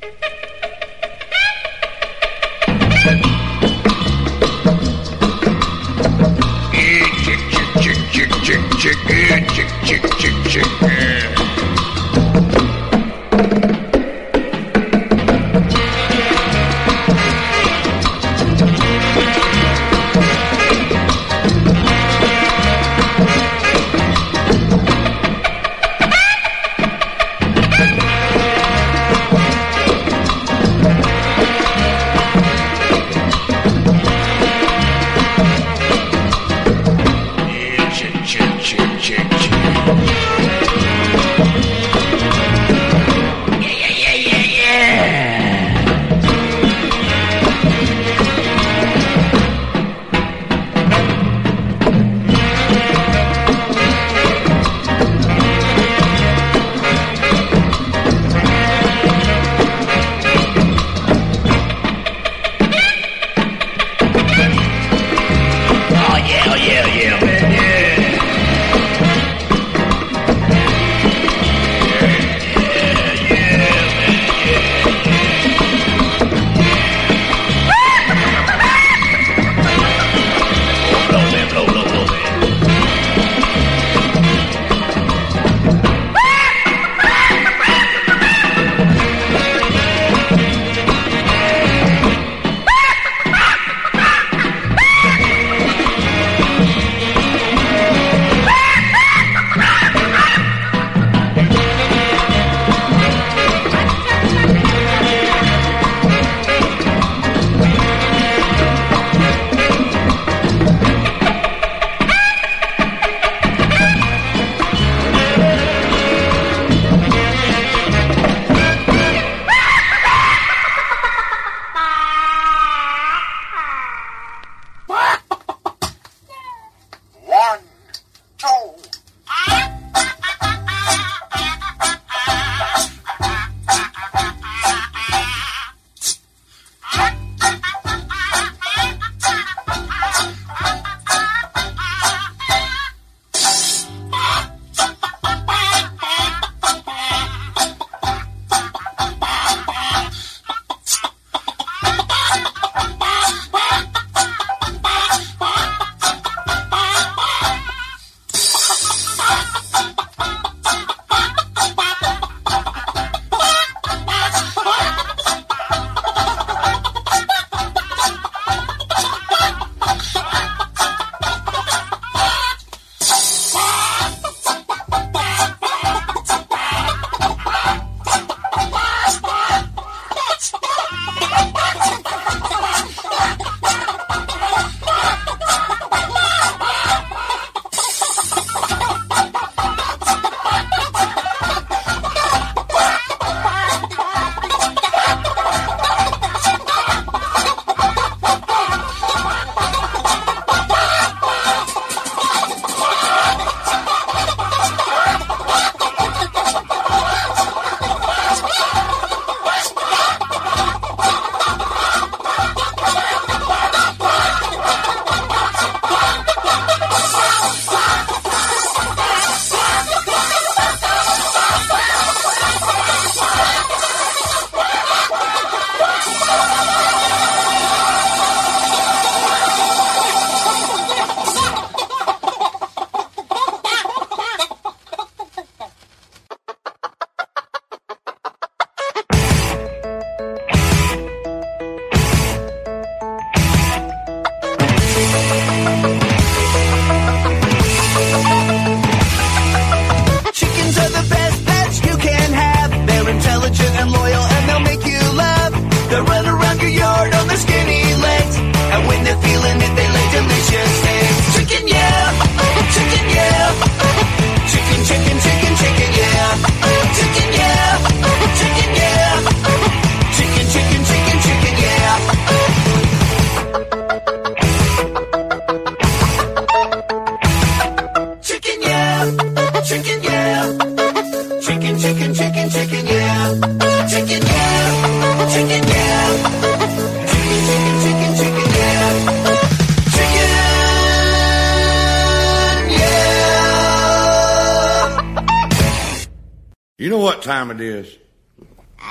You know what time it is? I don't know what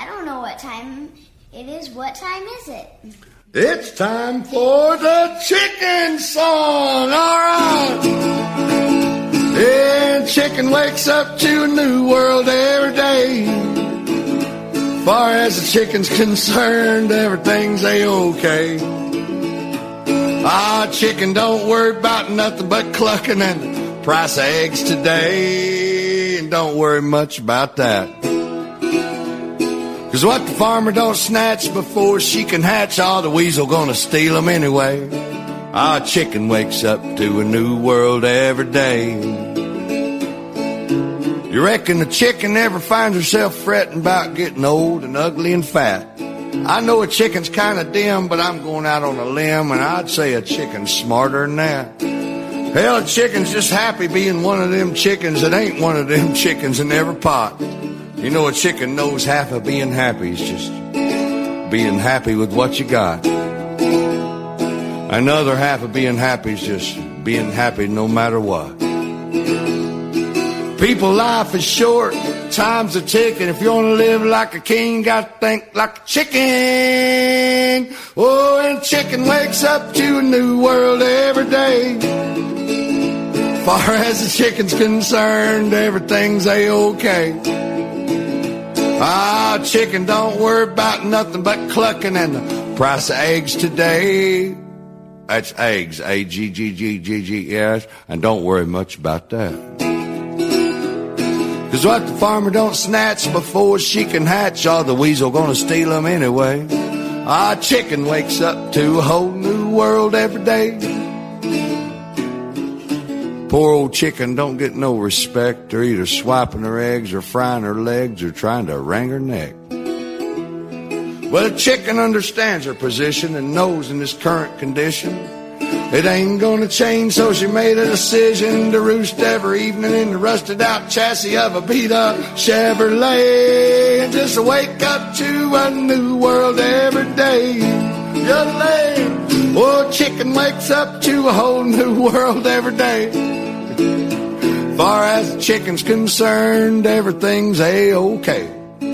what time it is. What time is it? It's time for the chicken song. All right. Yeah, chicken wakes up to a new world every day. Far as the chicken's concerned, everything's a-okay. Ah, chicken don't worry about nothing but clucking and the price of eggs today. And don't worry much about that. 'Cause what the farmer don't snatch before she can hatch, the weasel gonna steal 'em anyway. Ah, chicken wakes up to a new world every day. You reckon the chicken ever finds herself fretting about getting old and ugly and fat? I know a chicken's kind of dim, but I'm going out on a limb, and I'd say a chicken's smarter than that. Hell, a chicken's just happy being one of them chickens that ain't one of them chickens in every pot. You know, a chicken knows half of being happy is just being happy with what you got. Another half of being happy is just being happy no matter what. People's life is short, time's a ticking. If you want to live like a king, gotta think like a chicken. Oh, and a chicken wakes up to a new world every day. Far as the chicken's concerned, everything's a-okay. Ah, chicken don't worry about nothing but clucking and the price of eggs today. That's eggs, A-G-G-G-G-G-S, and don't worry much about that. 'Cause what the farmer don't snatch before she can hatch, the weasel gonna steal 'em anyway. Ah, chicken wakes up to a whole new world every day. Poor old chicken don't get no respect. They're either swiping her eggs or frying her legs or trying to wring her neck. Well, the chicken understands her position and knows in this current condition it ain't gonna change, so she made a decision to roost every evening in the rusted out chassis of a beat up Chevrolet. And just wake up to a new world every day. Oh, chicken wakes up to a whole new world every day. Far as the chicken's concerned, everything's a-okay.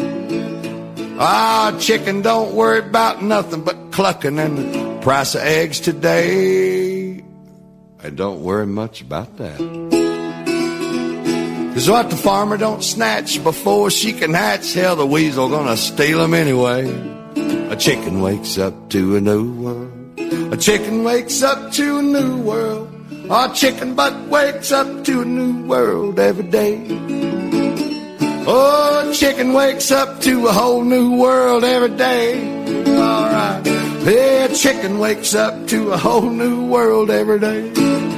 Ah, chicken don't worry about nothing but clucking and the price of eggs today. And don't worry much about that. 'Cause what the farmer don't snatch before she can hatch, hell, the weasel gonna steal 'em anyway. A chicken wakes up to a new world. A chicken wakes up to a new world. Our chicken butt wakes up to a new world every day. Oh, a chicken wakes up to a whole new world every day. All right. Yeah, a chicken wakes up to a whole new world every day.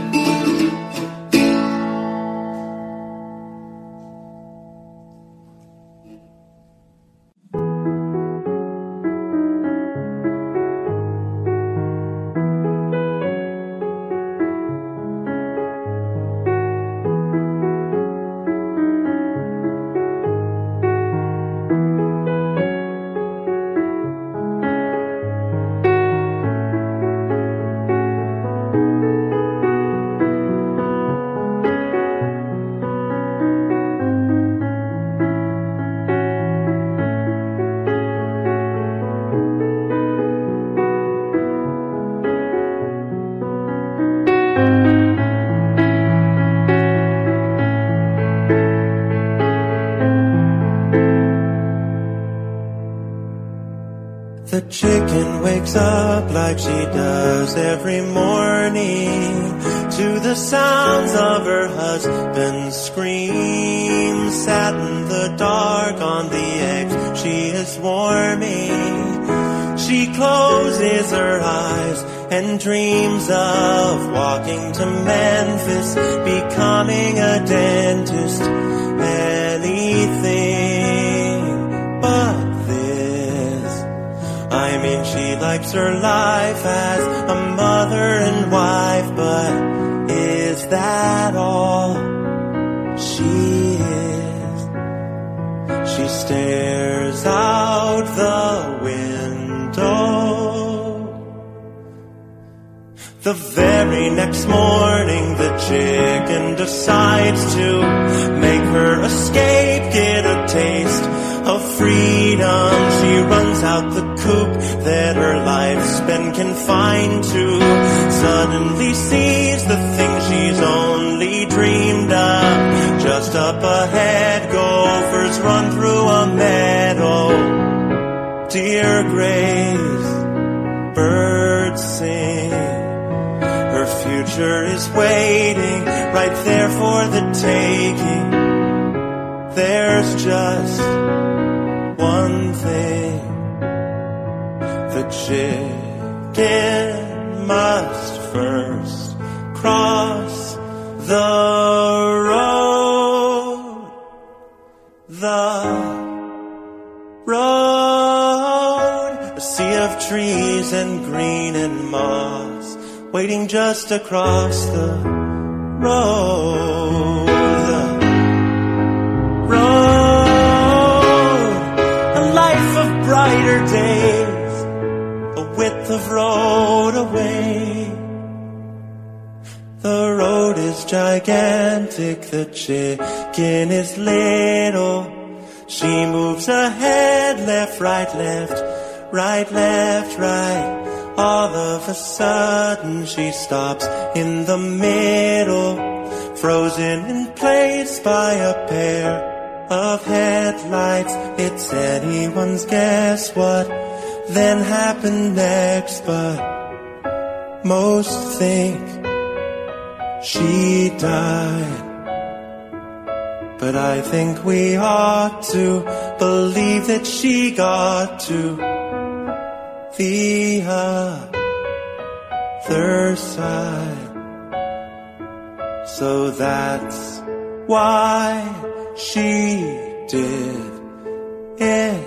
The chicken wakes up like she does every morning to the sounds of her husband's scream. Sat in the dark on the eggs she is warming. She closes her eyes and dreams of walking to Memphis, becoming a dentist, anything but this. I mean, she likes her life as a mother and wife, but is that all she is? She stares out the window. The very next morning, the chicken decides to make her escape, get a taste of freedom. She runs out the coop that her life's been confined to, suddenly sees the thing she's only dreamed of. Just up ahead, gophers run through a meadow. Dear Grace, birds sing. Her future is waiting right there for the taking. There's just one thing. The chicken must first cross the road. The road. A sea of trees and green and moss waiting just across the road. The road. A life of brighter days, a width of road away. The road is gigantic, the chicken is little. She moves ahead, left, right, left, right, left, right. All of a sudden she stops in the middle, frozen in place by a pair of headlights. It's anyone's guess what then happened next, but most think she died. But I think we ought to believe that she got to the other side. So that's why she did it.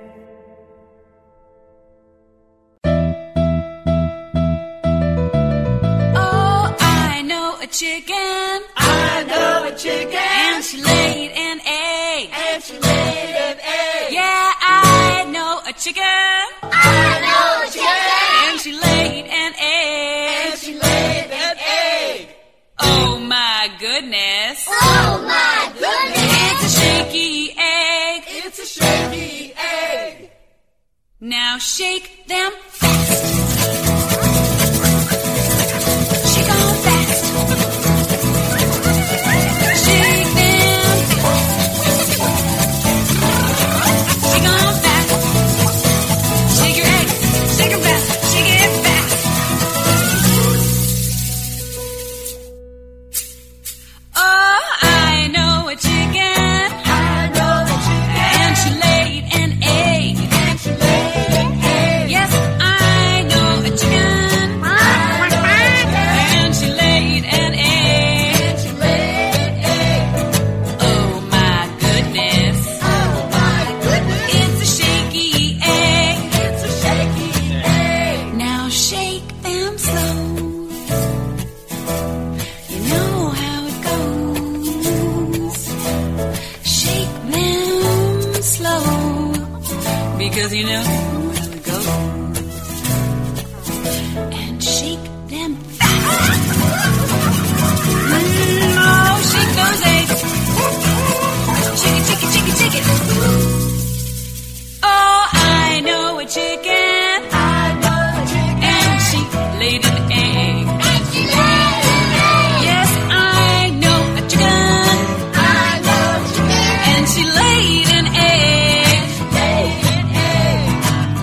Oh, I know a chicken. I know a chicken. And she laid an egg. And she laid an egg. Yeah, I know a chicken. I know a chicken. And she laid an egg. And she laid an egg. Oh my goodness. Oh my goodness. It's a shaky egg. It's a shaky egg. Now shake them fast. Shake on fast. Shake them fast. Shake on fast. Shake your egg. Shake 'em fast. Shake it fast. Oh, I know a chicken. I know a chicken. And she laid an egg. And she laid an egg. Yes, I know a chicken. And she laid an egg. And she laid an egg. Oh my goodness. Oh my goodness. It's a shaky egg. It's a shaky egg. Now shake them slow. You know how it goes. Shake them slow. Because you know how it goes. And shake them fast. Oh, shake those eggs. Shake it, shake it, shake it, shake it. Oh, I know a chicken. I know a chicken. And she laid an egg. And she laid an egg. Yes, I know a chicken. I know a chicken. And she laid an egg. Laid an egg.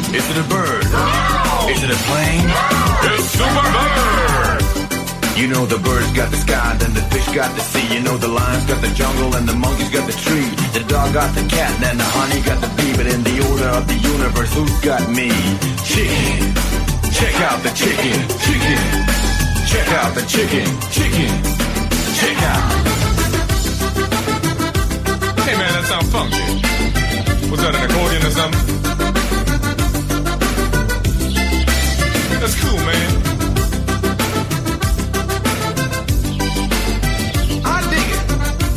Is it a bird? Is it a plane? It's Super Bird! You know the bird's got the sky, then the fish got the sea. You know the lion's got the jungle and the monkey's got the tree. The dog got the cat and then the honey got the bee. But in the order of the universe, who's got me? Chicken. Check out the chicken. Chicken. Check out the chicken. Chicken. Check out. Hey man, that sounds funky. Was that an accordion or something? That's cool, man. I dig it.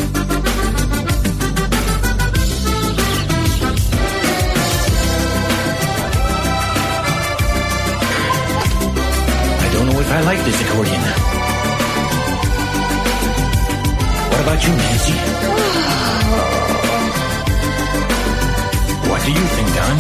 I don't know if I like this accordion. What about you, Nancy? What do you think, Don?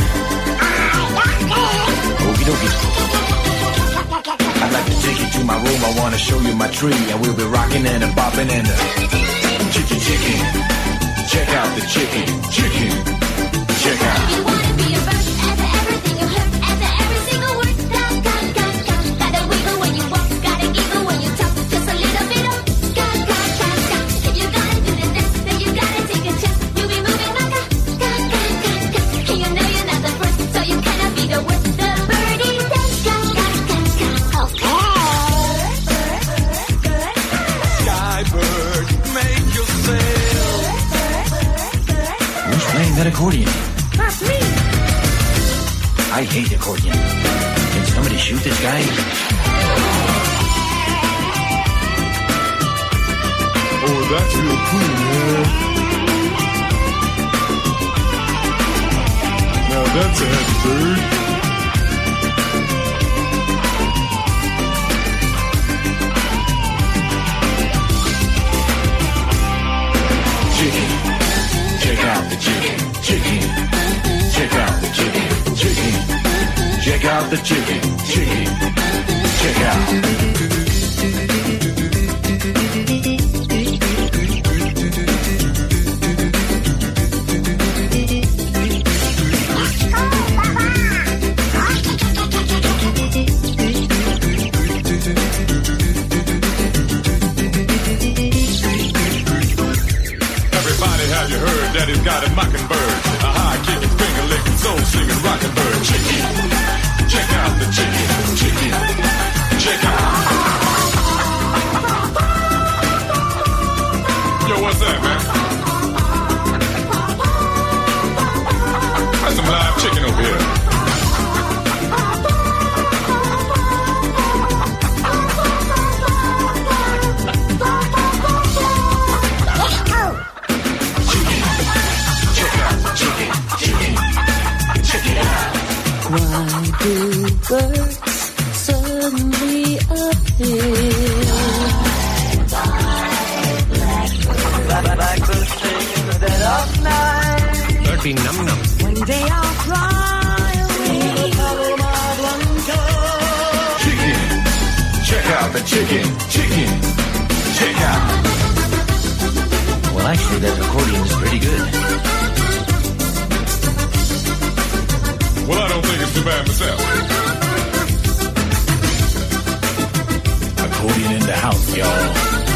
Okie dokie. I'd like to take you to my room. I want to show you my tree. And we'll be rocking and a bopping and a chicken. Check out the chicken. Chicken. Check out. You wanna be a bird after everything you heard, after every single word. Gotta wiggle when you walk, gotta giggle when you talk. Just a little bit of If you gotta do the dance, then you gotta take a chance. You'll be moving like a And you know you're not the first, so you cannot be the worst. The birdie dance, Skybird, make yourself. Who's playing that accordion? That's me. I hate accordion. Can somebody shoot this guy? Oh, that's real cool, man. Now that's a happy bird. Chicken. Check out the chicken. Chicken. Check out the chicken. Chicken. Check out the chicken. Chicken. Check out. Everybody, have you heard that he's got a mockingbird? A high-kicking, finger-licking, soul-singing, rocking bird. Chicken. Check out the chicken. Chicken. Check out. Yo, what's that, man? That's some live chicken over here. Why do birds suddenly appear? Blackbird sings the dead of night. That'd be num-num. When they all fly away. Chicken. Check out the chicken. Chicken. Check out. Well, actually, that accordion is pretty good. Well, I don't think it's too bad myself. Accordion in the house, y'all.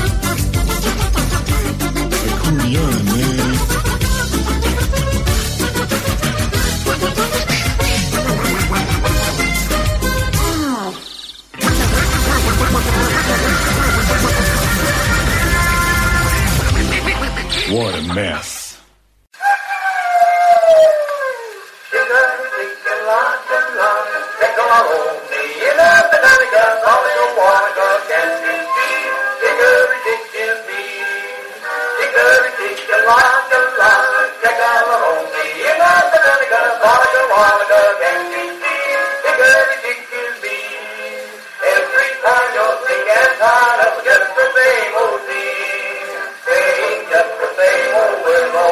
Accordion, man. What a mess. Every time you're sick and tired of just the same old thing, saying just the same old word.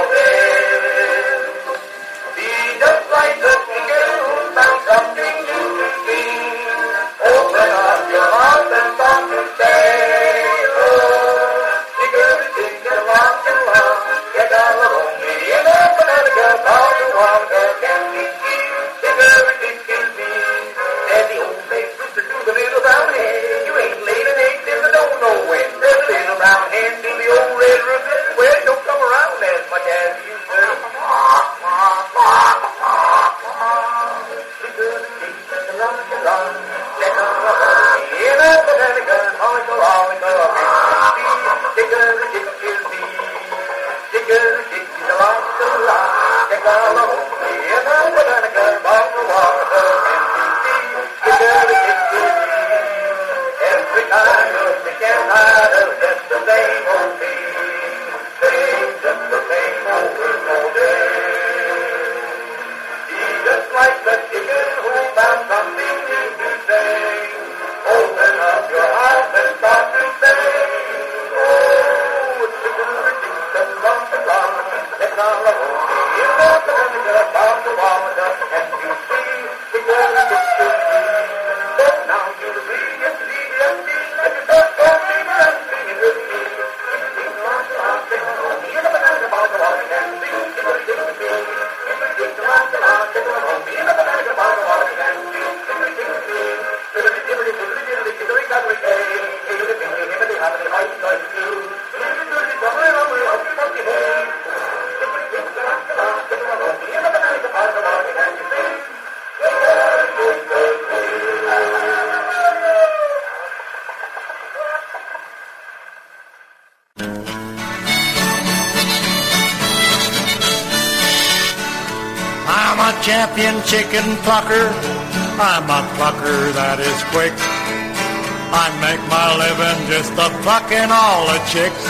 Champion chicken plucker, I'm a plucker that is quick. I make my living just a plucking all the chicks.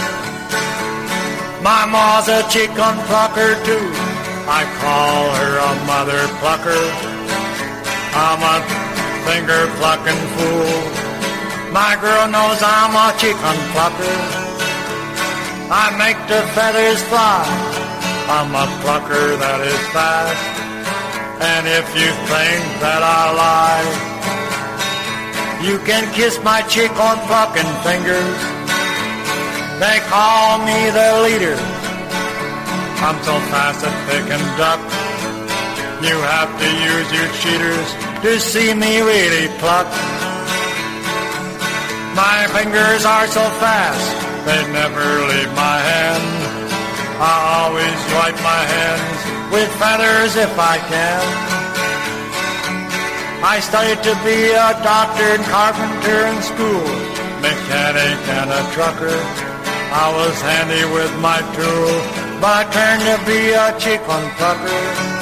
My ma's a chicken plucker too, I call her a mother plucker. I'm a finger plucking fool, my girl knows I'm a chicken plucker. I make the feathers fly, I'm a plucker that is fast. And if you think that I lie, you can kiss my chick on plucking fingers. They call me the leader, I'm so fast at picking duck. You have to use your cheaters to see me really pluck. My fingers are so fast, they never leave my hand. I always wipe my hands with feathers if I can. I studied to be a doctor and carpenter in school, mechanic and a trucker. I was handy with my tool, but I turned to be a chicken plucker.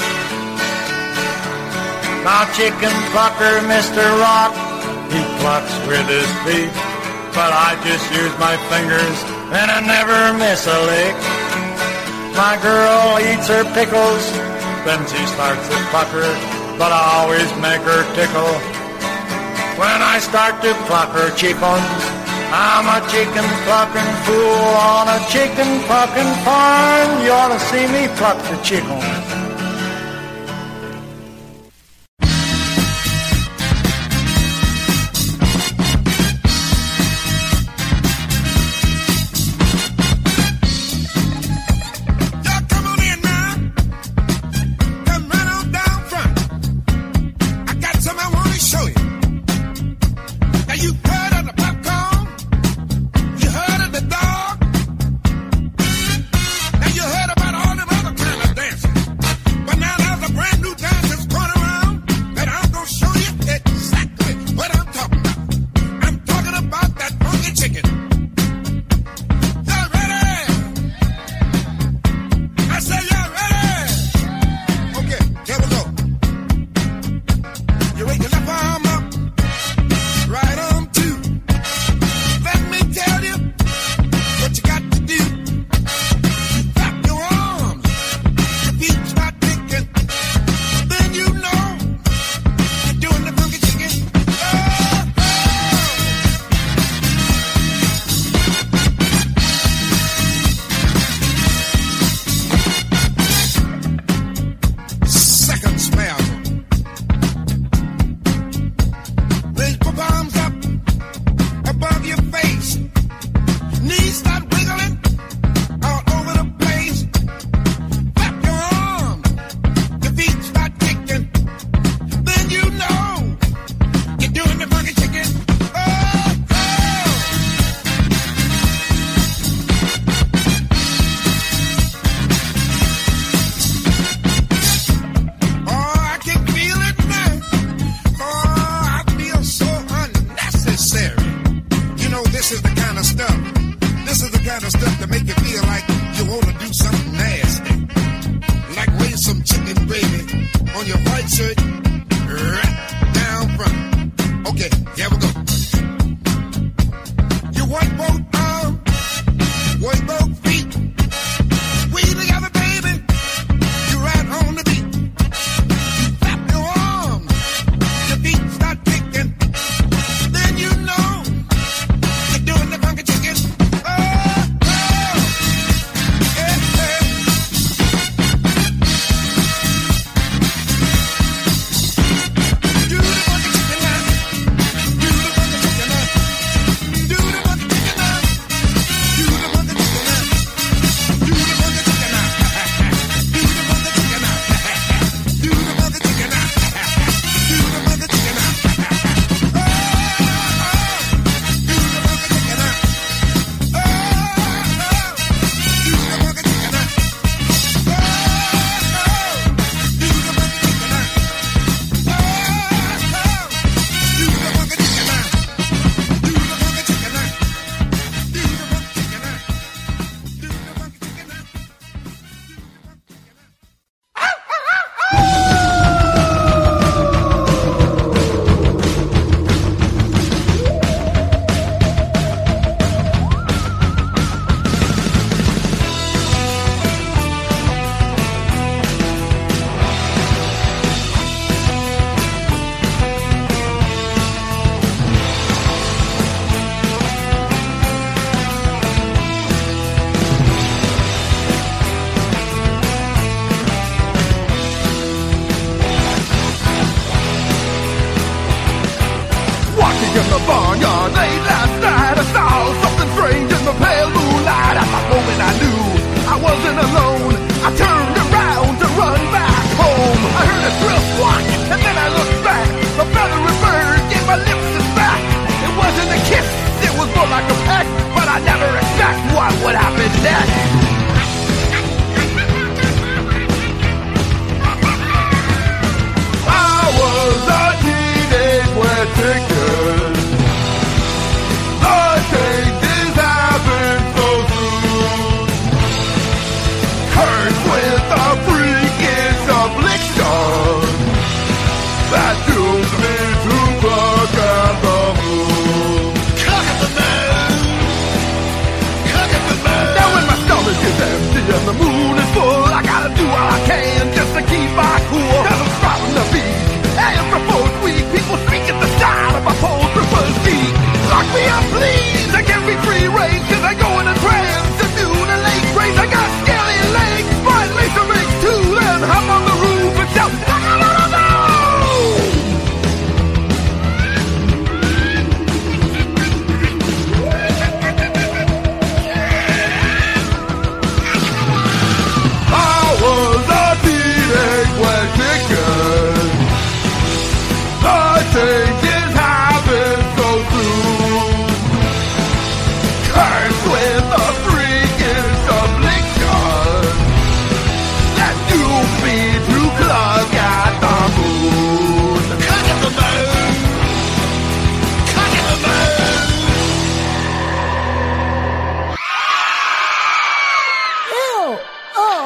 Now chicken plucker, Mr. Rock, he plucks with his feet, but I just use my fingers and I never miss a lick. My girl eats her pickles, then she starts to plucker, but I always make her tickle. When I start to pluck her chickens, I'm a chicken plucking fool on a chicken plucking farm. You ought to see me pluck the chickens. Now you heard about all them other kind of dances.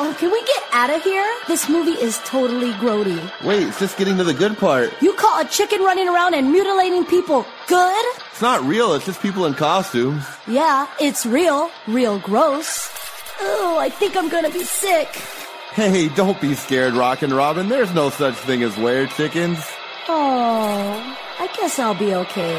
Oh, can we get out of here? This movie is totally grody. Wait, it's just getting to the good part. You call a chicken running around and mutilating people good? It's not real, it's just people in costumes. Yeah, it's real. Real gross. Oh, I think I'm gonna be sick. Hey, don't be scared, Rockin' Robin. There's no such thing as were chickens. Oh, I guess I'll be okay.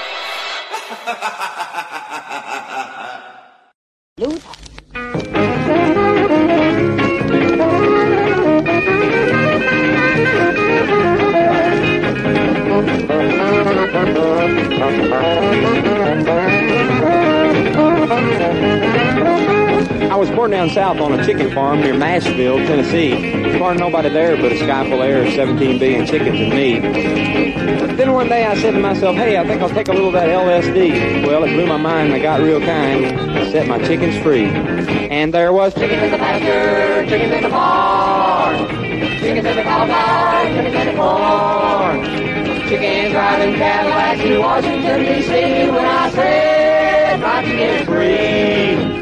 I was born down south on a chicken farm near Nashville, Tennessee. There wasn't nobody there but a sky full of air of 17 billion chickens and me. Then one day I said to myself, hey, I think I'll take a little of that LSD. Well, it blew my mind and I got real kind. I set my chickens free. And there was chickens in the pasture, chickens in the barn, chickens in the cow barn, chickens in the corn. Chickens driving Cadillacs to Washington, D.C. when I said my chickens free.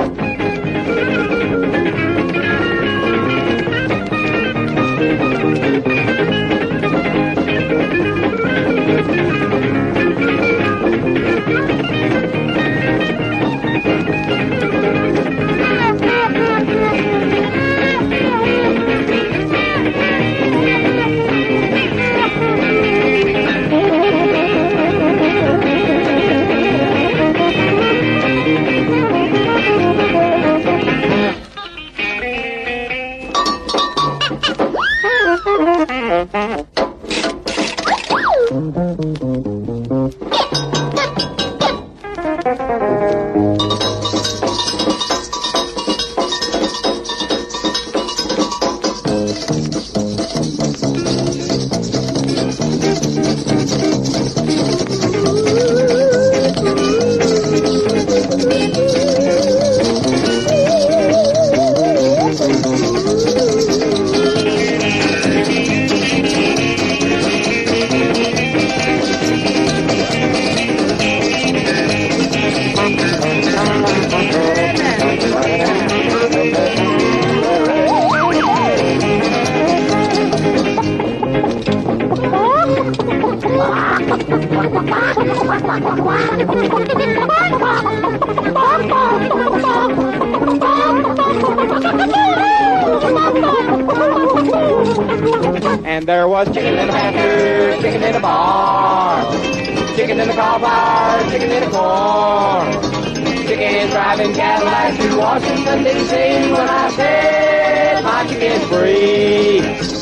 And there was chicken in the pasture, chicken in the barn, chicken in the cow barn, chicken in the corn. Chickens driving Cadillacs to Washington, D.C. when I said my chicken's free.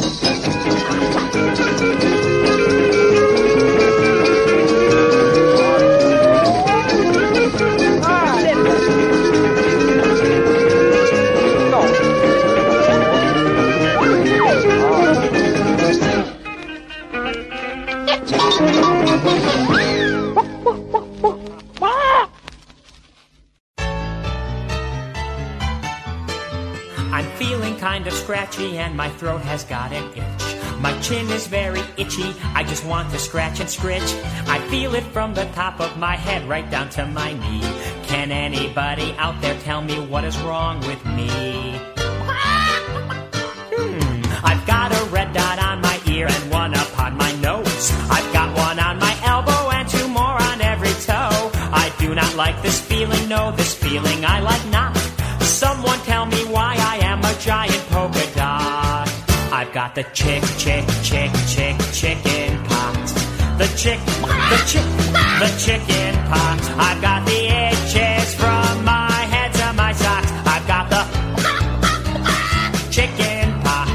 I'm feeling kind of scratchy and my throat has got an itch. My chin is very itchy, I just want to scratch and scritch. I feel it from the top of my head right down to my knee. Can anybody out there tell me what is wrong with me? I've got a red dot on my ear and one upon my nose. I've got one on my elbow and two more on every toe. I do not like this feeling, no, this feeling I like not. Someone tell me why I am a giant polka dot. I've got the chicken pox. The chicken pox. I've got the itches from my head to my socks. I've got the chicken pox.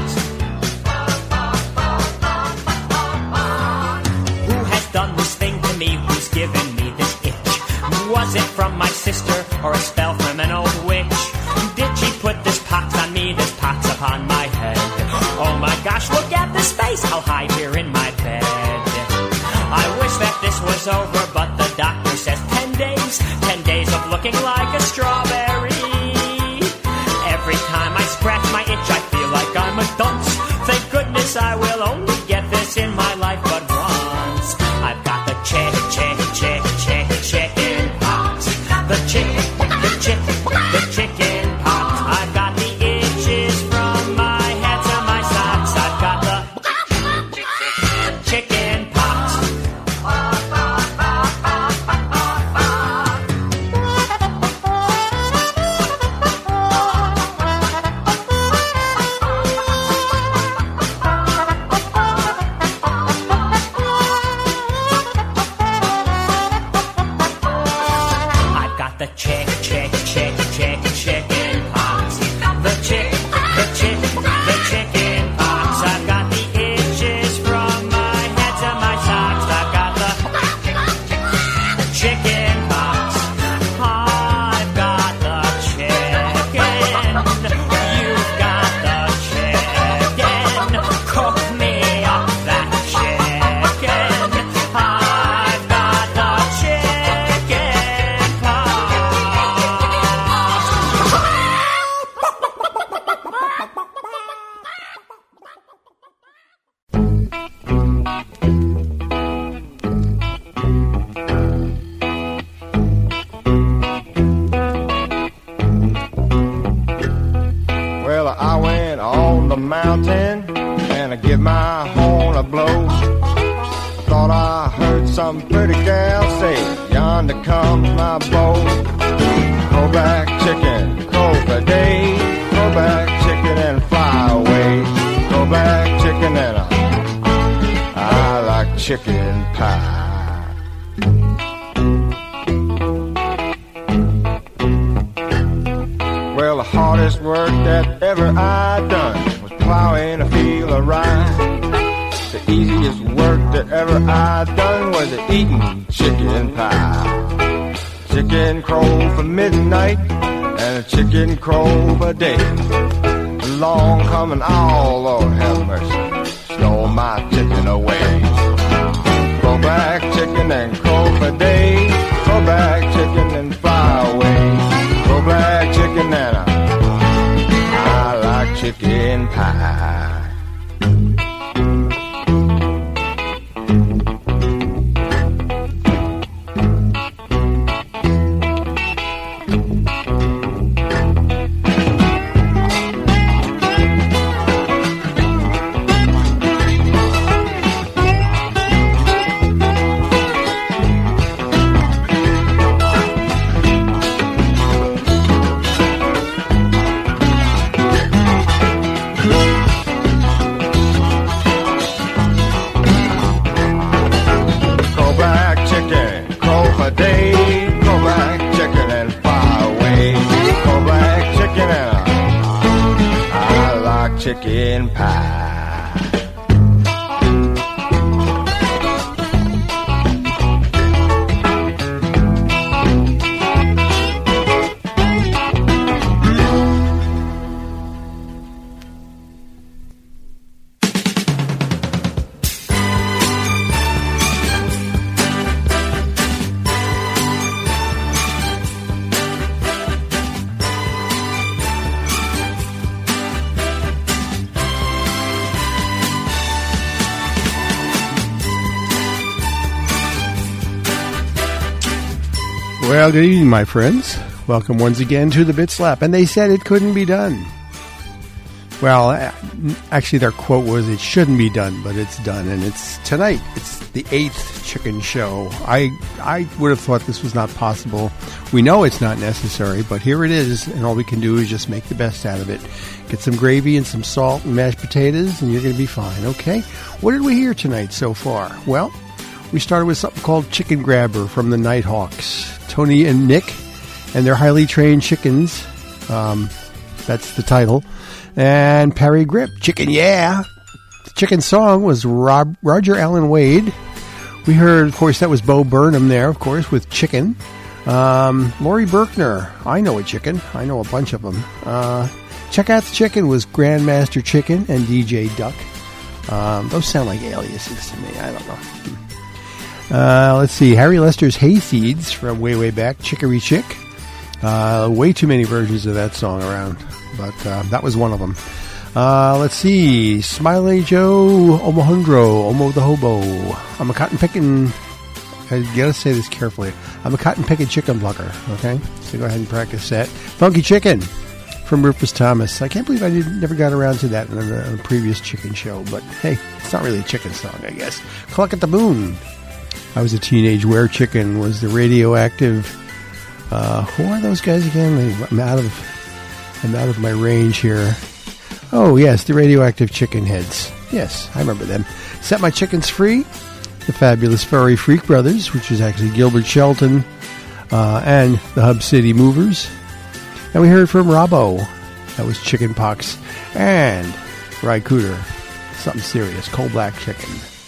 Who has done this thing to me? Who's given me this itch? Was it from my sister or a spell from an old witch? Did she put this pox on me, this pox upon my head? Oh my gosh, look at this face, I'll hide here in my bed. I wish that this was over, but the doctor says 10 days. 10 days of looking like a strawberry. Every time I scratch my itch, I feel like I'm a dunce. Thank goodness I will only get this in my life but once. I've got the chicken pox. The chicken pox. I've got the itches chicken on the mountain, and I give my horn a blow. Thought I heard some pretty gal say, yonder comes my beau. Go back, chicken, crow for day. Go back, chicken, and fly away. Go back, chicken, and I like chicken pie. Well, the hardest work that ever I done was plowing a field of rye. The easiest work that ever I done was eating chicken pie. Chicken crow for midnight and a chicken crow for day. Long coming, oh Lord have mercy, stole my chicken away. Go back, chicken, and crow for day. Go back, chicken, and fly away. Go back, chicken, and I like chicken pie. Chicken pie. Well, good evening, my friends. Welcome once again to the Bit Slap. And they said it couldn't be done. Well, actually, their quote was, it shouldn't be done, but it's done. And it's tonight. It's the 8th chicken show. I would have thought this was not possible. We know it's not necessary, but here it is. And all we can do is just make the best out of it. Get some gravy and some salt and mashed potatoes, and you're going to be fine, okay? What did we hear tonight so far? Well, we started with something called Chicken Grabber from the Nighthawks. Tony and Nick and their highly trained chickens. That's the title. And Parry Grip, Chicken Yeah. The chicken song was Roger Allen Wade. We heard, of course, that was Bo Burnham there, of course, with Chicken. Laurie Berkner, I know a chicken. I know a bunch of them. Check Out the Chicken was Grandmaster Chicken and DJ Duck. Those sound like aliases to me. I don't know. Let's see, Harry Lester's Hayseeds from way back, Chicory Chick. Way too many versions of that song around, but that was one of them. Let's see, Smiley Joe Omohundro, Omo the Hobo. I'm a cotton picking, I gotta say this carefully, I'm a cotton picking chicken plucker, okay? So go ahead and practice that. Funky Chicken from Rufus Thomas. I can't believe I never got around to that in a previous chicken show, but hey, it's not really a chicken song, I guess. Cluck at the Moon. I was a teenage were chicken, was the radioactive, who are those guys again? I'm out of my range here. Oh yes, the radioactive chicken heads. Yes, I remember them. Set My Chickens Free, the fabulous Furry Freak Brothers, which is actually Gilbert Shelton, and the Hub City Movers. And we heard from Robbo, that was Chicken Pox, and Ry Cooter, something serious, Coal Black Chicken.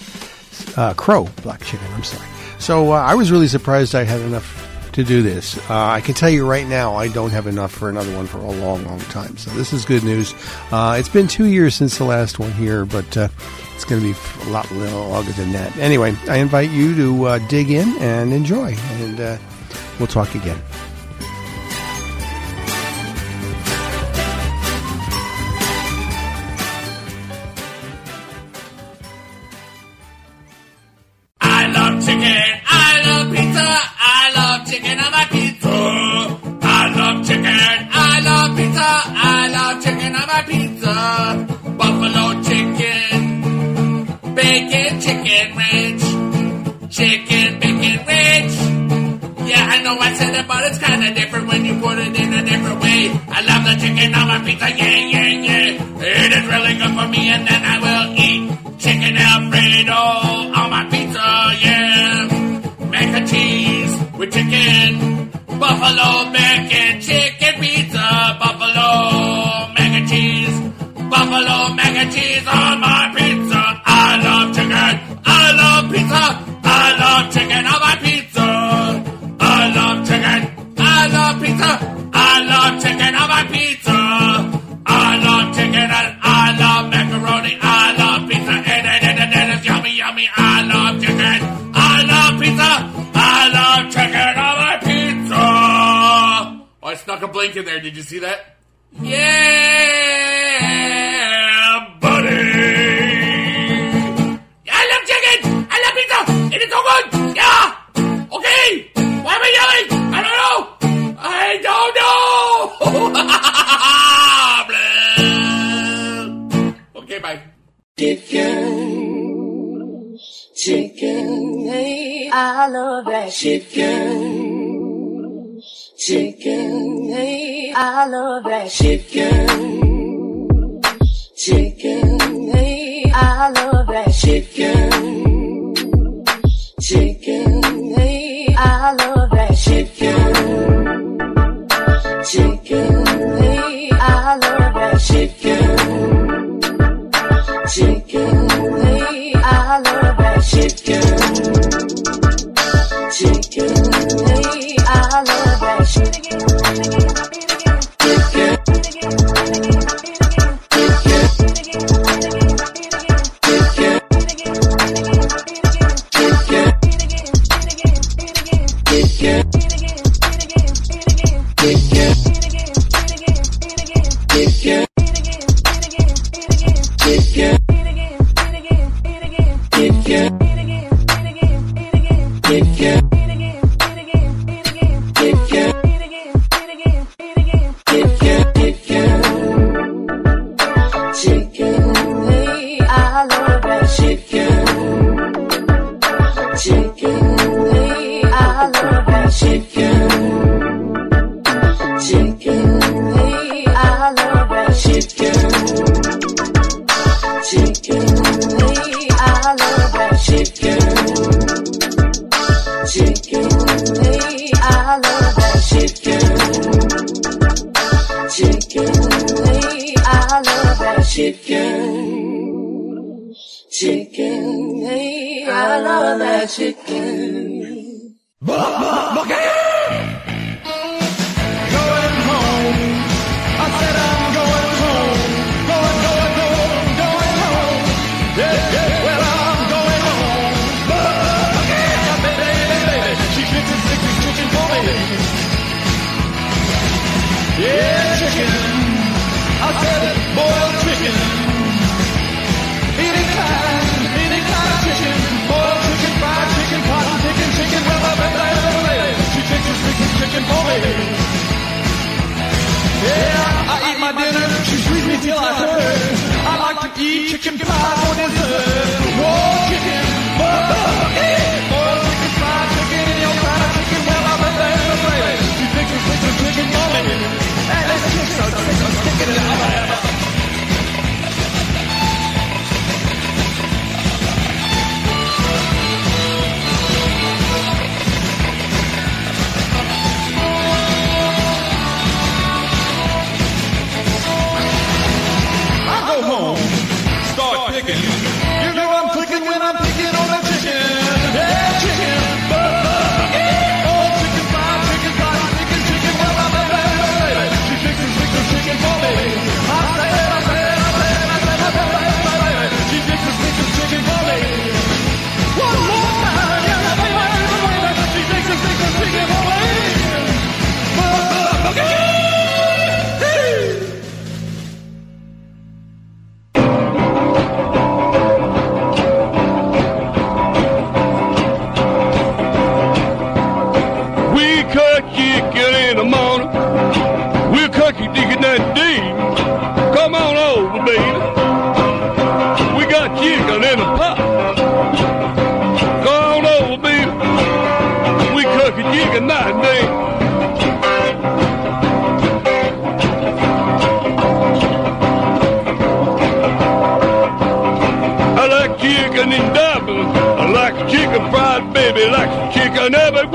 Crow Black Chicken, I'm sorry. So I was really surprised I had enough to do this. I can tell you right now I don't have enough for another one for a long time. So this is good news. It's been 2 years since the last one here, but it's going to be a lot longer than that. Anyway, I invite you to dig in and enjoy, and we'll talk again. Chicken on my pizza. I love chicken. I love pizza. I love chicken on my pizza. buffalo chicken, bacon, chicken ranch, chicken, bacon ranch. Yeah, I know I said it, but it's kinda different when you put it in a different way. I love the chicken on my pizza, yeah, yeah, yeah. It is really good for me, and then I will eat chicken Alfredo on my pizza, yeah. Mac and cheese with chicken, buffalo mac and chicken pizza, buffalo mac and cheese on my pizza. I love chicken, I love pizza, I love chicken on my pizza. I love chicken, I love pizza, I love chicken on my pizza. I love chicken and I love macaroni, I love pizza, and it's yummy, yummy. I love chicken, I love pizza, I love chicken on my pizza. Oh, I snuck a blink in there. Did you see that? Yeah, buddy. I love chicken. I love pizza. It is so good. Yeah. Okay. Why am I yelling? I don't know. I don't know. Okay, bye. Chicken, hey, I love that chicken. Chicken, hey, I love that chicken. Chicken, hey, I love that chicken. Chicken, hey, I love that chicken. Chicken, hey, I love that chicken. Chicken, hey, I love that chicken. Chicken, hey, I love that chicken. Chicken for me.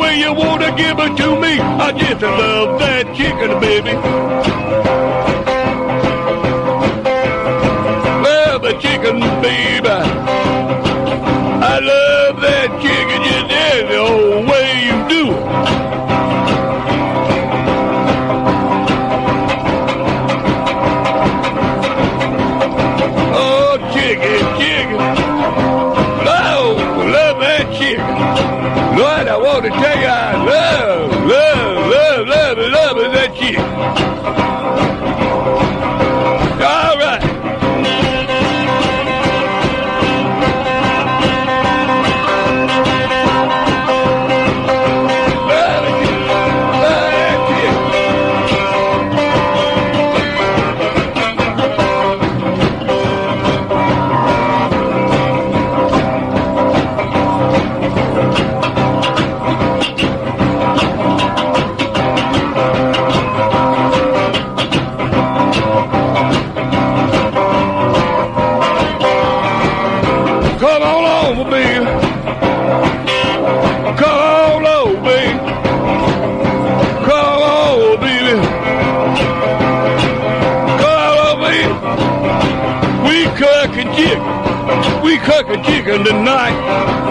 way you wanna give it to me. I just love that chicken, baby. Love a chicken, baby. I love that chicken just any old way you do it. Oh, chicken, chicken. Oh, love that chicken. Lord, I want to tell you, I love that chicken. All right. We cookin' chicken tonight.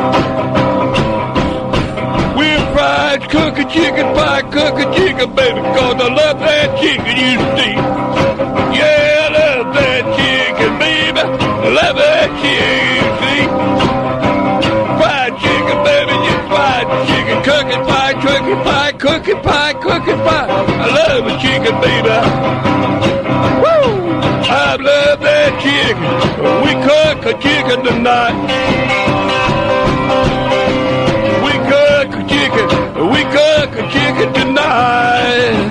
We're fried, cookin' chicken pie, cookin' chicken, baby, 'cause I love that chicken, you see. Yeah, I love that chicken, baby. I love that chicken, you see. Fried chicken, baby, just fried chicken, cookin' pie, cookin' pie, cookin' pie, cookin' pie. I love a chicken, baby. Woo! I love that chicken. We cook a chicken tonight. We cook a chicken. We cook a chicken tonight.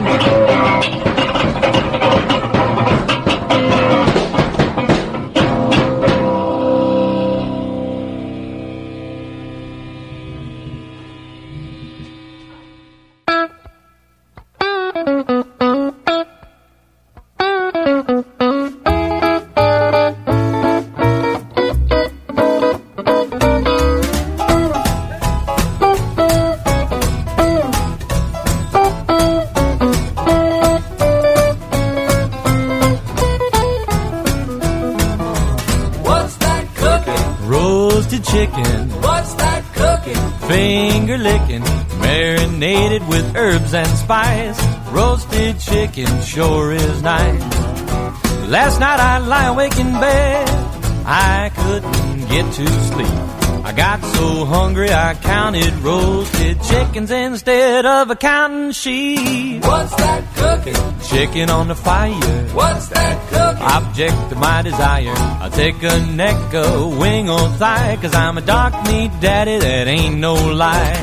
And spice, roasted chicken sure is nice. Last night I lie awake in bed, I couldn't get to sleep. I got so hungry I counted roasted chickens instead of a counting sheep. What's that cooking? Chicken on the fire. What's that cooking? Object of my desire. I'll take a neck, a wing, or thigh, 'cause I'm a dark meat daddy, that ain't no lie.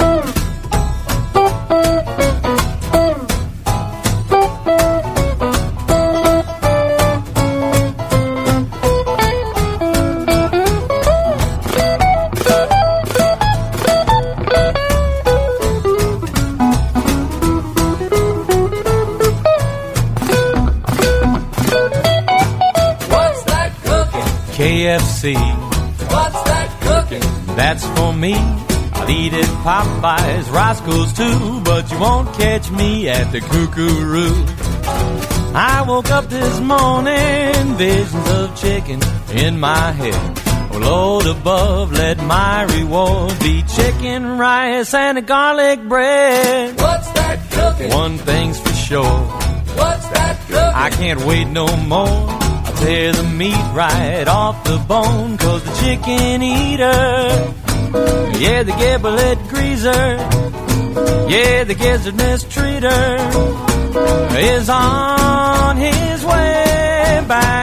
KFC. What's that cooking? That's for me. I'll eat at Popeyes, Roscoe's too, but you won't catch me at the Kookaroo. I woke up this morning, visions of chicken in my head. Oh, Lord above, let my reward be chicken, rice, and a garlic bread. What's that cooking? One thing's for sure. What's that cooking? I can't wait no more. Tear the meat right off the bone, 'cause the chicken eater, yeah, the giblet greaser, yeah, the gizzard mistreater, is on his way back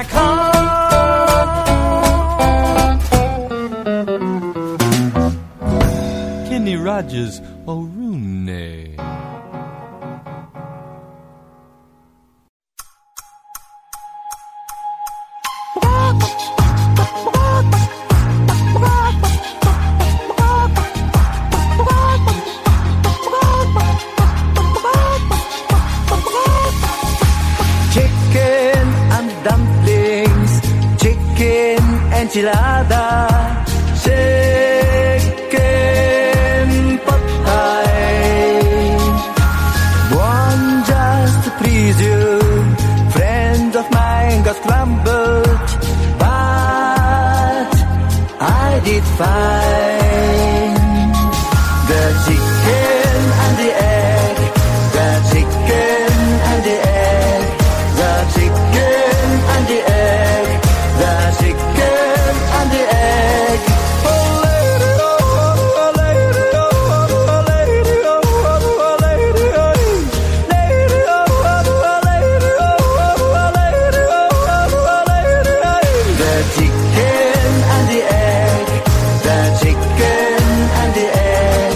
home. Kenny Rogers O'Rooney. Enchilada, chicken pot pie, fine. The chicken and the egg, the chicken and the egg, the chicken and the egg, the chicken and the egg. Oh lady, oh lady, oh lady, oh lady, oh lady, oh lady, oh lady. The chicken and the egg, the chicken and the egg.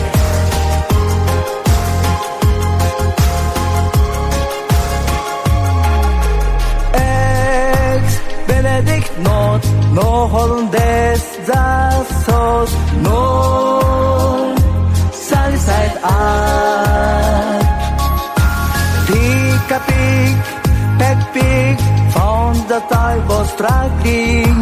Eggs Benedict not, no hollandaise, the sauce, no sunny side up. Pick a pig, peck pig, found that I was struggling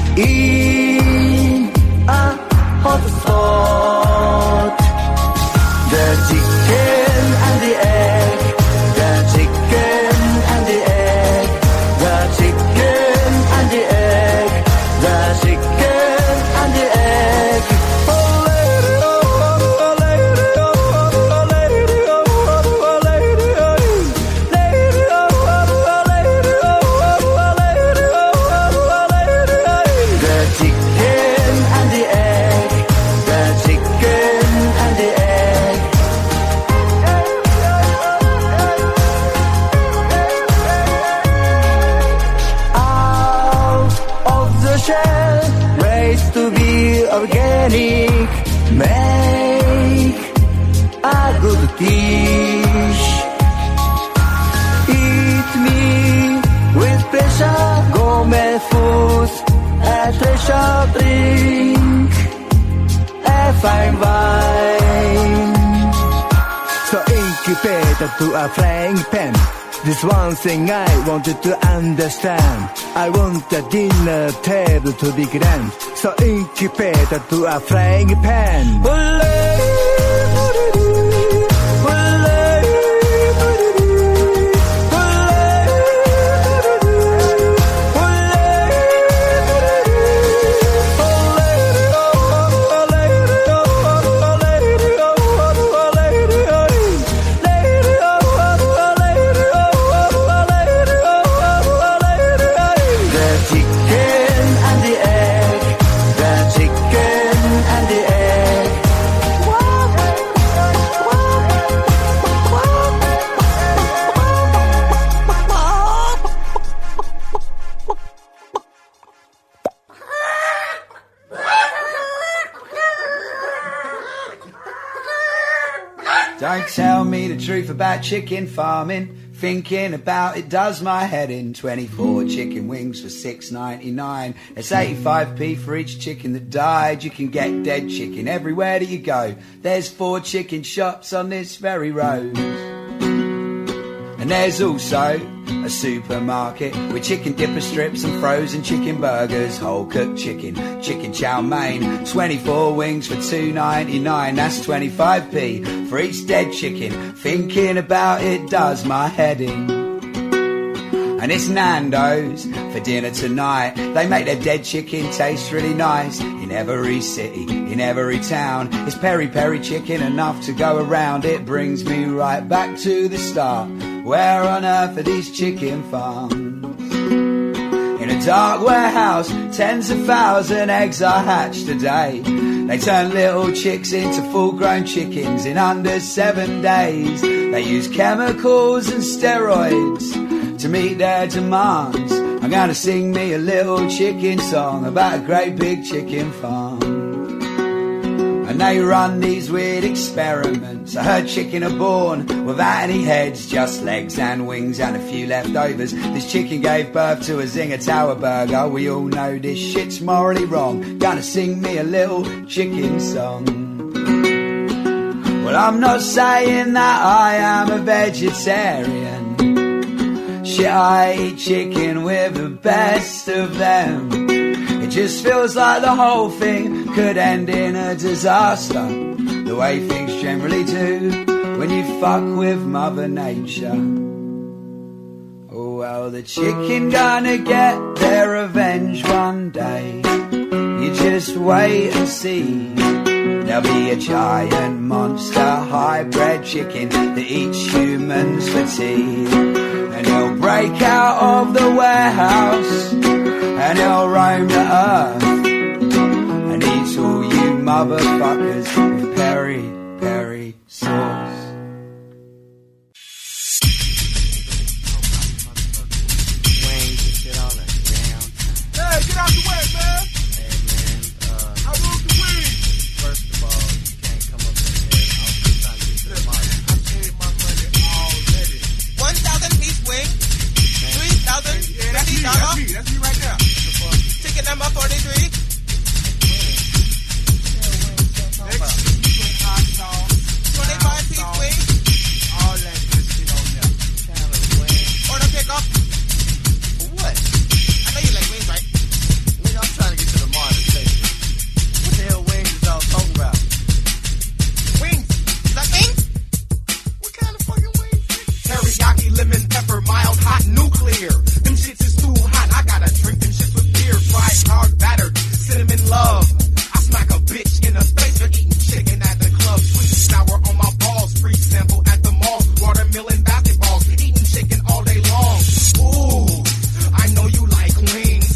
in a hot spot. The chicken and the egg, the chicken and the egg, the chicken and the egg, the chicken and the egg. Oh lady, oh lady, oh lady, oh lady, oh lady, oh lady, oh lady, oh lady. The chicken and the egg, the chicken and the egg. Out of the shell, raised to be organic, make a good dish. Eat me with pleasure, gourmet food, a treasure drink, a fine wine. So incubator to a frying pan. This one thing I wanted to understand. I want the dinner table to be grand. So incubator to a frying pan. The chicken and the egg, the chicken and the egg. Don't tell me the truth about chicken farming. Thinking about it does my head in. 24 chicken wings for $6.99. That's 85p for each chicken that died. You can get dead chicken everywhere that you go. There's 4 chicken shops on this very road. And there's also a supermarket with chicken dipper strips and frozen chicken burgers, whole cooked chicken, chicken chow mein, 24 wings for $2.99. That's 25p for each dead chicken. Thinking about it does my head in. And it's Nando's for dinner tonight. They make their dead chicken taste really nice. In every city, in every town, it's peri-peri chicken enough to go around. It brings me right back to the start. Where on earth are these chicken farms? In a dark warehouse, tens of thousand eggs are hatched a day. They turn little chicks into full-grown chickens in under 7 days. They use chemicals and steroids to meet their demands. I'm gonna sing me a little chicken song about a great big chicken farm. And they run these weird experiments. I heard chicken are born without any heads, just legs and wings and a few leftovers. This chicken gave birth to a Zinger Tower burger. We all know this shit's morally wrong. Gonna sing me a little chicken song. Well, I'm not saying that I am a vegetarian. Shit, I eat chicken with the best of them. It just feels like the whole thing could end in a disaster, the way things generally do when you fuck with Mother Nature. Oh well, the chicken gonna get their revenge one day. You just wait and see. There'll be a giant monster hybrid chicken that eats humans for tea. And he'll break out of the warehouse and he'll roam the earth and eat all you motherfuckers with peri peri sauce. Hey, get out the way, man! Hey, man, I want the wings! First of all, you can't come up in here. I was just trying to get the money. I paid my money already. 1,000 piece wing, 3,000, $50. That's me right there. Ticket number 43. Next, 25 piece wing. All that good shit on there. Order pickup. What? I know you like wings, right? I'm trying to get to the Martin station. What the hell wings is y'all talking about? Wings? Is that wings? What kind of fucking wings? Teriyaki, lemon pepper, mild, hot, nuclear. Them shits is too hot. I gotta drink them shits with beer. Fried, hard, battered, cinnamon love. I smack a bitch in the face for eating chicken at the club. Sweet and sour on my balls. Free sample at the mall. Watermelon basketballs. Eating chicken all day long. Ooh, I know you like wings.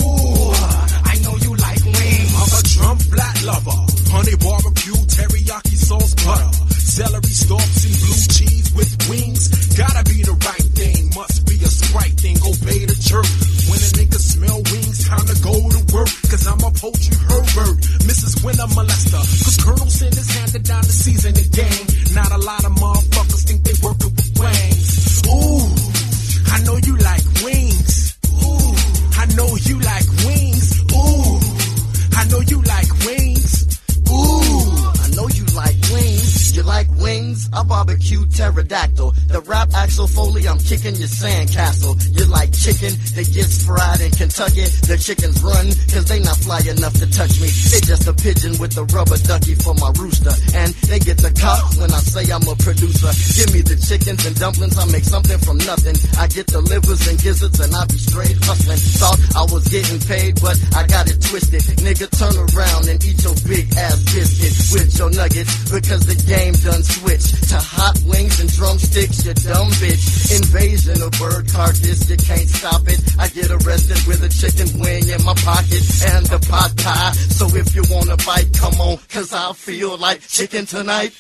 I'm a drum flat lover, honey barbecue, teriyaki sauce, butter, celery stalks and blue cheese with wings. Gotta be the right thing, must be a Sprite thing, obey the jerk. When a nigga smell wings, time to go to work, cause I'm a poultry Herbert, Mrs. Winter molester, cause Colonel Sanders handed down the season of game. Not a lot of motherfuckers think they work with wings. Ooh, I know you like wings. Ooh, I know you like wings. Ooh, I know you like wings. Ooh, I know you like wings. You like wings? I barbecue pterodactyl. The rap Axel Foley, I'm kicking your sandcastle. You like chicken that gets fried in Kentucky? The chickens run, cause they not fly enough to touch me. They just a pigeon with a rubber ducky for my rooster. And they get the cops when I say I'm a producer. Give me the chickens and dumplings, I make something from nothing. I get the livers and gizzards and I be straight hustling. Thought I was getting paid, but I got it twisted. Nigga, turn around and eat your big ass biscuit with your nuggets, because the game done switched to hot wings and drumsticks, you dumb bitch. Invasion of bird carcass, you can't stop it. I get arrested with a chicken wing in my pocket and a pot pie. So if you wanna bite, come on, cause I feel like chicken tonight.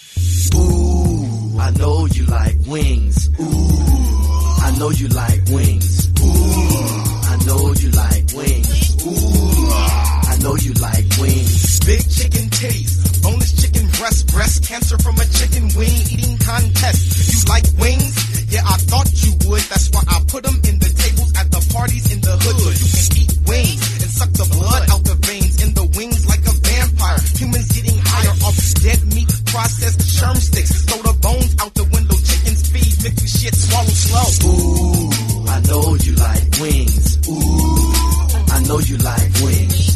Ooh, I know you like wings. Ooh, I know you like wings. Ooh, I know you like wings. Ooh, I know you like wings. Big chicken titties, boneless chicken breast cancer from a chicken wing eating contest. You like wings? Yeah, I thought you would. That's why I put them in the tables at the parties in the hood, so you can eat wings and suck the blood out the veins in the wings like a vampire. Humans getting higher off dead meat, processed sherm sticks. Throw the bones out the window, chickens feed, mix with shit, swallow slow. Ooh, I know you like wings. Ooh, I know you like wings.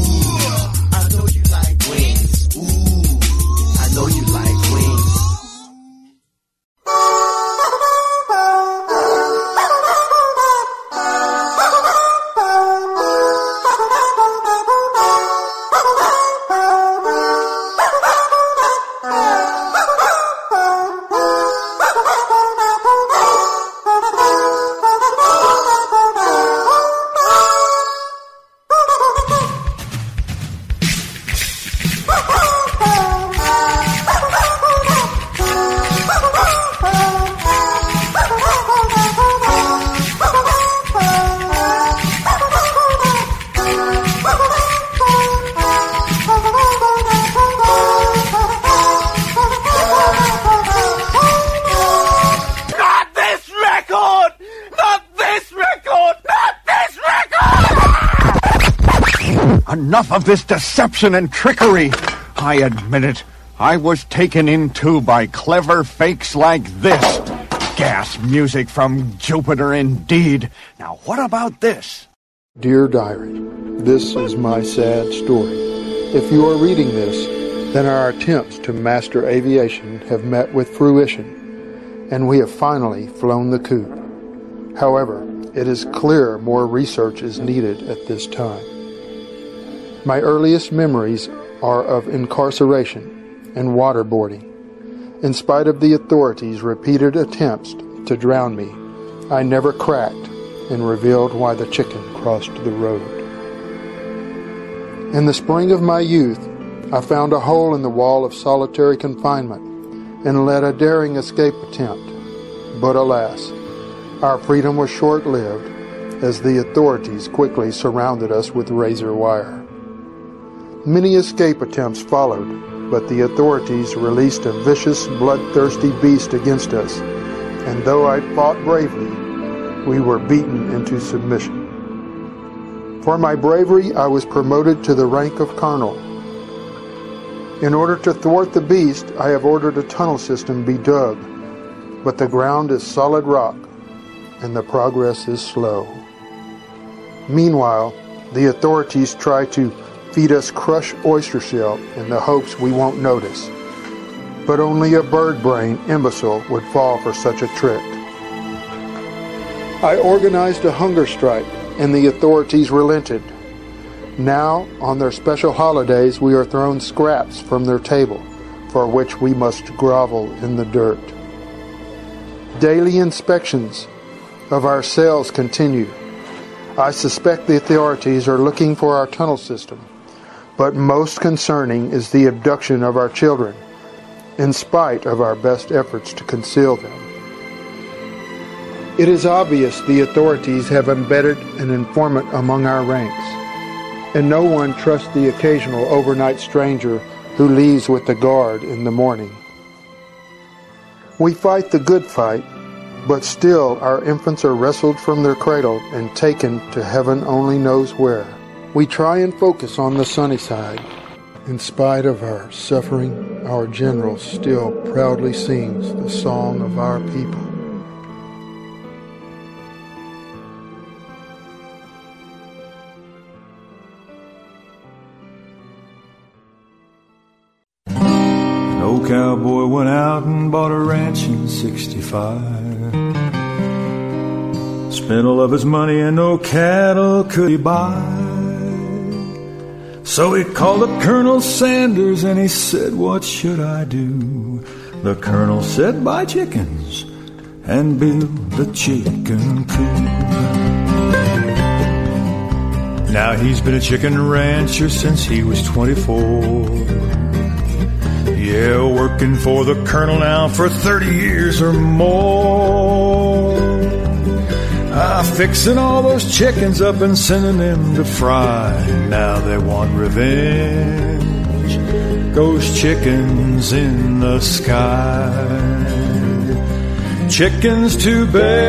Ooh, I know you like wings. Ooh, I know you like wings. Enough of this deception and trickery. I admit it. I was taken in too by clever fakes like this. Gas music from Jupiter indeed. Now what about this? Dear Diary, this is my sad story. If you are reading this, then our attempts to master aviation have met with fruition, and we have finally flown the coop. However, it is clear more research is needed at this time. My earliest memories are of incarceration and waterboarding. In spite of the authorities' repeated attempts to drown me, I never cracked and revealed why the chicken crossed the road. In the spring of my youth, I found a hole in the wall of solitary confinement and led a daring escape attempt. But alas, our freedom was short-lived as the authorities quickly surrounded us with razor wire. Many escape attempts followed, but the authorities released a vicious, bloodthirsty beast against us, and though I fought bravely, we were beaten into submission. For my bravery, I was promoted to the rank of colonel. In order to thwart the beast, I have ordered a tunnel system be dug, but the ground is solid rock, and the progress is slow. Meanwhile, the authorities try to feed us crushed oyster shell in the hopes we won't notice. But only a bird-brained imbecile would fall for such a trick. I organized a hunger strike, and the authorities relented. Now, on their special holidays, we are thrown scraps from their table, for which we must grovel in the dirt. Daily inspections of our cells continue. I suspect the authorities are looking for our tunnel system, but most concerning is the abduction of our children, in spite of our best efforts to conceal them. It is obvious the authorities have embedded an informant among our ranks, and no one trusts the occasional overnight stranger who leaves with the guard in the morning. We fight the good fight, but still our infants are wrestled from their cradle and taken to heaven only knows where. We try and focus on the sunny side. In spite of our suffering, our general still proudly sings the song of our people. An old cowboy went out and bought a ranch in 65. Spent all of his money and no cattle could he buy. So he called up Colonel Sanders and he said, "What should I do?" The colonel said, "Buy chickens and build a chicken coop." Now he's been a chicken rancher since he was 24. Yeah, working for the colonel now for 30 years or more. Fixing all those chickens up and sending them to fry. Now they want revenge. Ghost chickens in the sky. Chickens to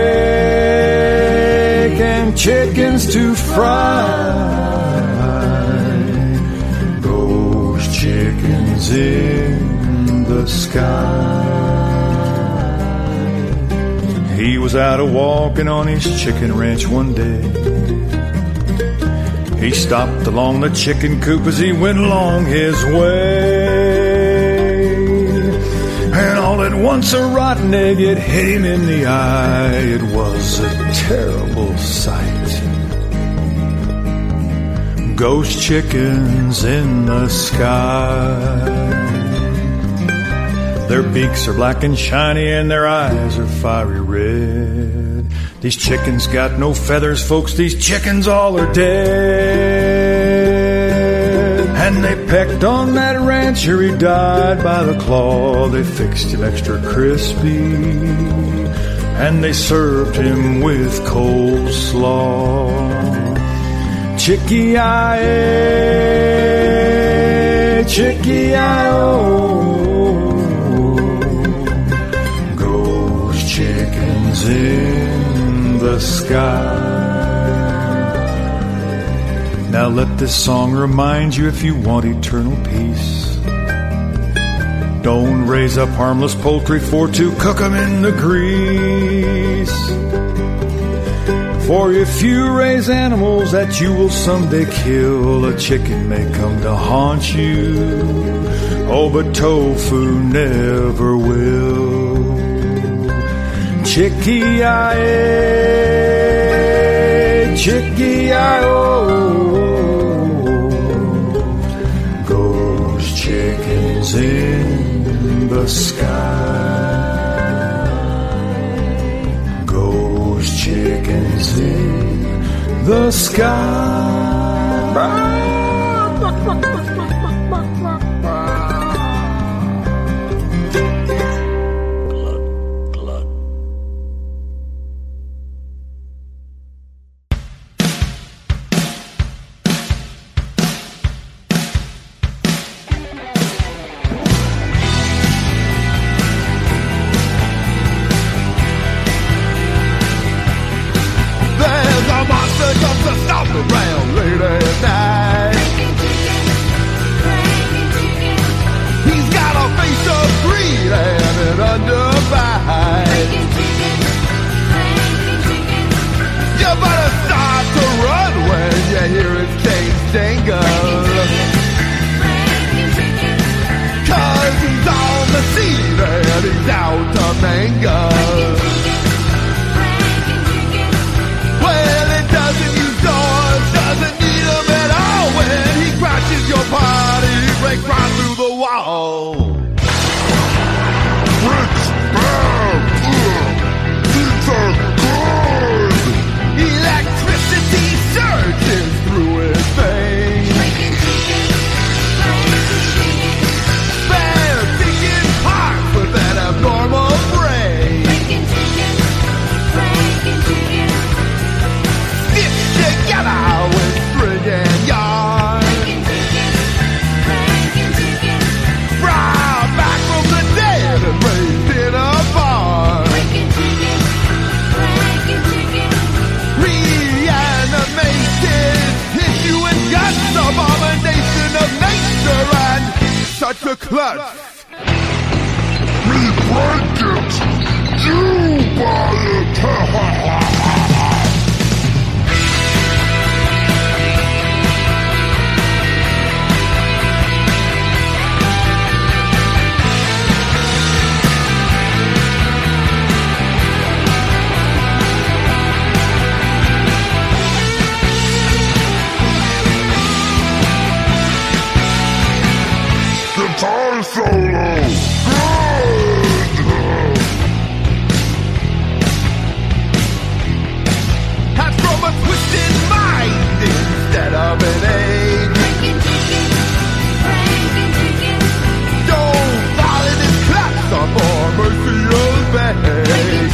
bake and chickens to fry. Ghost chickens in the sky. He was out a-walking on his chicken ranch one day. He stopped along the chicken coop as he went along his way. And all at once a rotten egg, it hit him in the eye. It was a terrible sight. Ghost chickens in the sky. Their beaks are black and shiny and their eyes are fiery red. These chickens got no feathers, folks, these chickens all are dead. And they pecked on that rancher, he died by the claw. They fixed him extra crispy and they served him with coleslaw. Chicky-I-A, chicky-I-O. Chickens in the sky. Now let this song remind you, if you want eternal peace, don't raise up harmless poultry for to cook 'em in the grease. For if you raise animals that you will someday kill, a chicken may come to haunt you. Oh, but tofu never will. Chicky-I-A, chicky-I-O. the sky goes chickens in the sky. Around late at night. He's got a face of greed and an underbite. You better start to run when you hear his chains jingle. 'Cause he's on the scene and he's out to mangle. Well, it doesn't use doors, doesn't need them at all. When he crashes your party, break right through the wall. Bricks, bam, pizza, good. Electricity surges through his veins. Spare thinking heart with that abnormal brain. Together with string and yarn. Brought back from the dead and raised in a barn. Reanimated tissue and guts, abomination of nature and such a klutz. We break it, you buy it. Guitar solo, good. That's from a twisted mind instead of an age. Don't fall in his clutch or more mercy obey.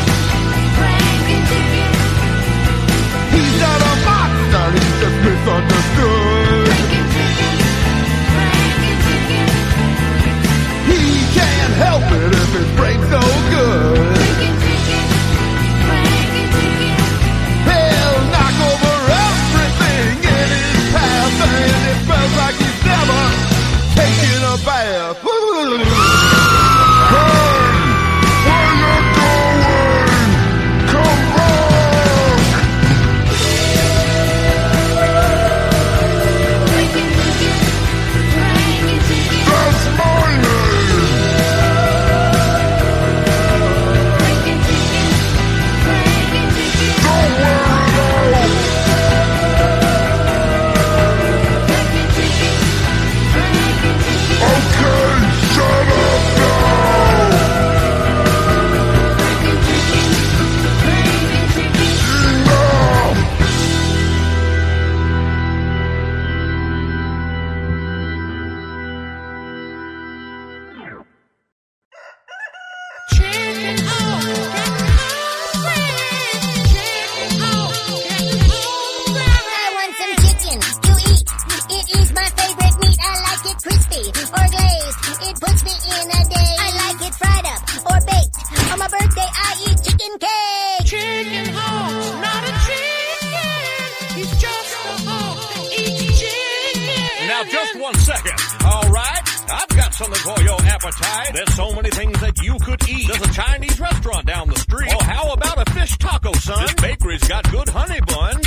He's not a monster, he's just misunderstood. He can't help it if his brain's so good. He'll knock over everything in his path, and it smells like he's never taken a bath. Hey, where you going? Come back! That's my name! Don't wear it out! Okay, shut up now! Enough! I want some chicken to eat. It is my favorite meat. I like it crispy or glazed. It puts me in a daze. I like it fried up or baked. On my birthday, I eat chicken cake. Chicken Hawk's not a chicken. He's just a hawk that eats chicken. Now, just 1 second. All right, I've got something for your appetite. There's so many things that you could eat. There's a Chinese restaurant down the street. Oh, how about a fish taco, son? This bakery's got good honey buns.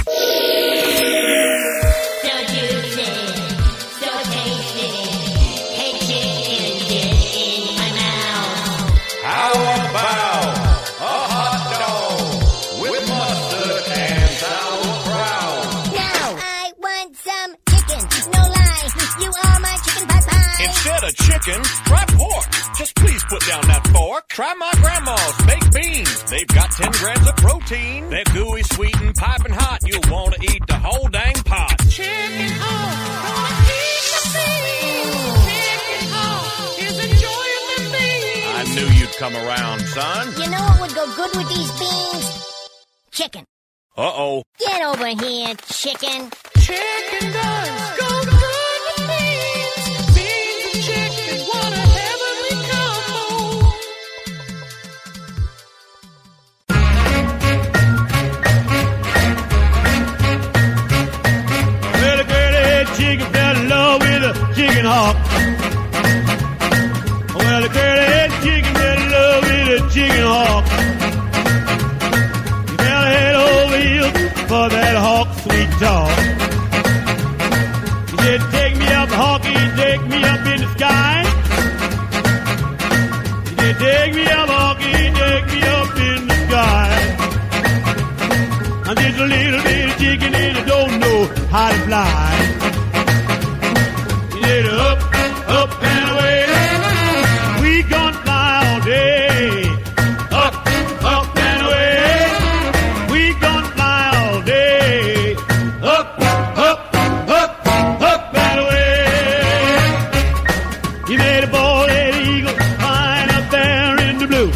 So juicy, so tasty. Hey, chicken, get in my mouth. How about a hot dog with mustard and sauerkraut? Now I want some chicken. No lie, you are my chicken pie pie. Instead of chicken, try pork. Just please put down that fork. Try my grandma's baked beans. They've got 10 grams of protein. They're gooey, sweet, and piping hot. You'll want to eat the whole dang pot. Chicken Hawk, gonna eat the beans. Chicken Hawk is enjoying the beans. I knew you'd come around, son. You know what would go good with these beans? Chicken. Uh-oh. Get over here, chicken. Chicken does go good with beans. Beans and chicken, what a heavenly combo. Well, a girl-head chicken fell in love with a chicken hawk. Well, a girl-head chicken fell in love with a chicken hawk. He fell head over heels for that hawk sweet talk. He said, take me up, hawky, take me up in the sky. He said, take me up, hawky, take me up in the sky. I'm just a little bitty chicken and I don't know how to fly. He said, up, up and away. We gonna fly all day. Up, up and away. We gonna fly all day. Up, up, up, up and away. He made a bald-headed eagle flying up there in the blue.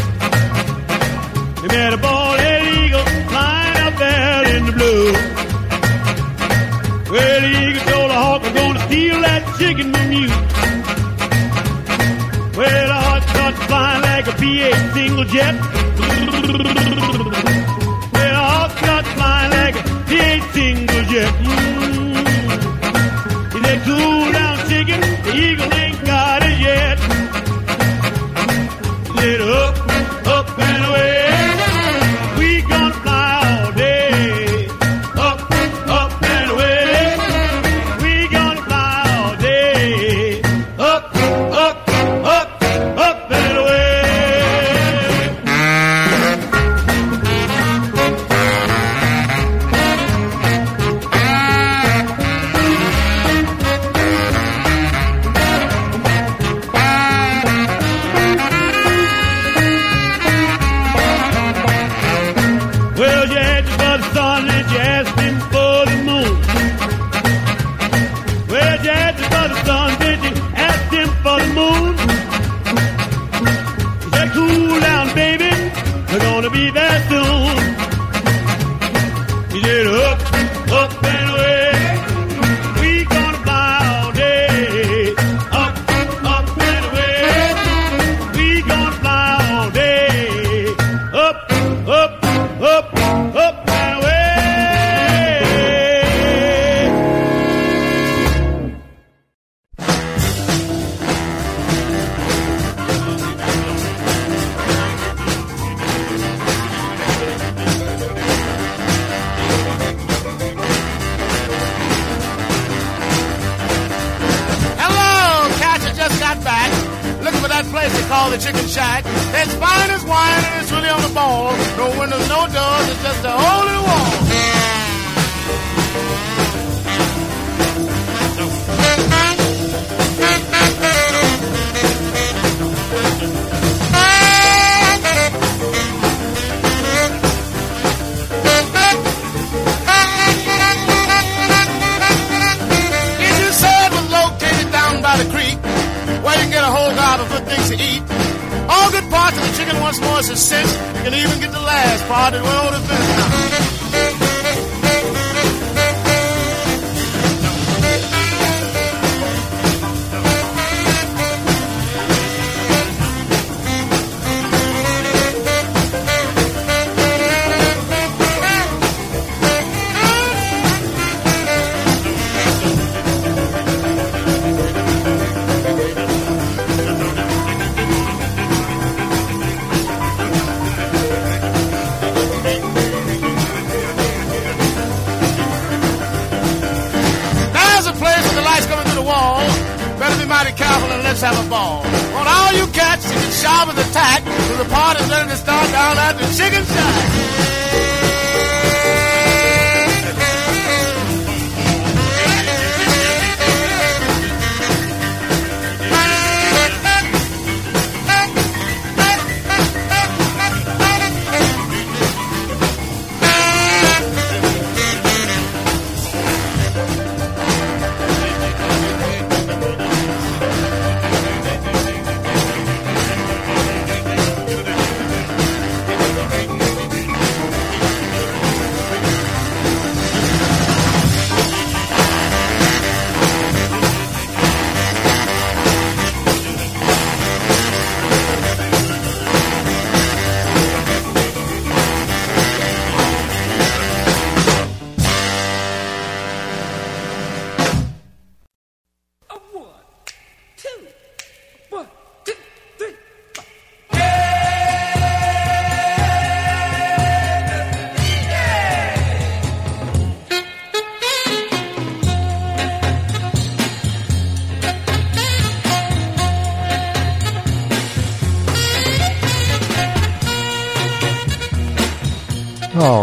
He made a bald-headed eagle flying up there in the blue. Well, the eagle told the hawk, I'm gonna steal that chicken from you. Well, the hawk started flying like a P-8 single jet. Well, the hawk started flying like a P-8 single jet. He said, cool down, chicken, the eagle ain't got it yet. He said, up, up and away. We gonna fly all day. Up, up and away. We gonna fly all day. Up, up, up, up and away. Well, you asked for the sun and you asked him for the moon. Well, you asked for the sun, did you ask him for the moon? He said, cool down, baby, we're gonna be there soon. He said, up, up and away. We gonna fly all day. Up, up and away. We gonna fly all day. Up, up, up, up and away. Hello, cats, I just got back. Looking for that place they call the Chicken Shack. It's fine as wine and it's really on the ball. No windows, no doors, it's just a hole in the wall. Did you say it was located down by the creek, where you can get a whole lot of good things to eat? All good parts of the chicken once more is a cinch. You can even get the last part that we're on the fence now. Mighty careful and let's have a ball. Want all you cats to get sharp as a tack, so the party's ready to start down at the Chicken Shack.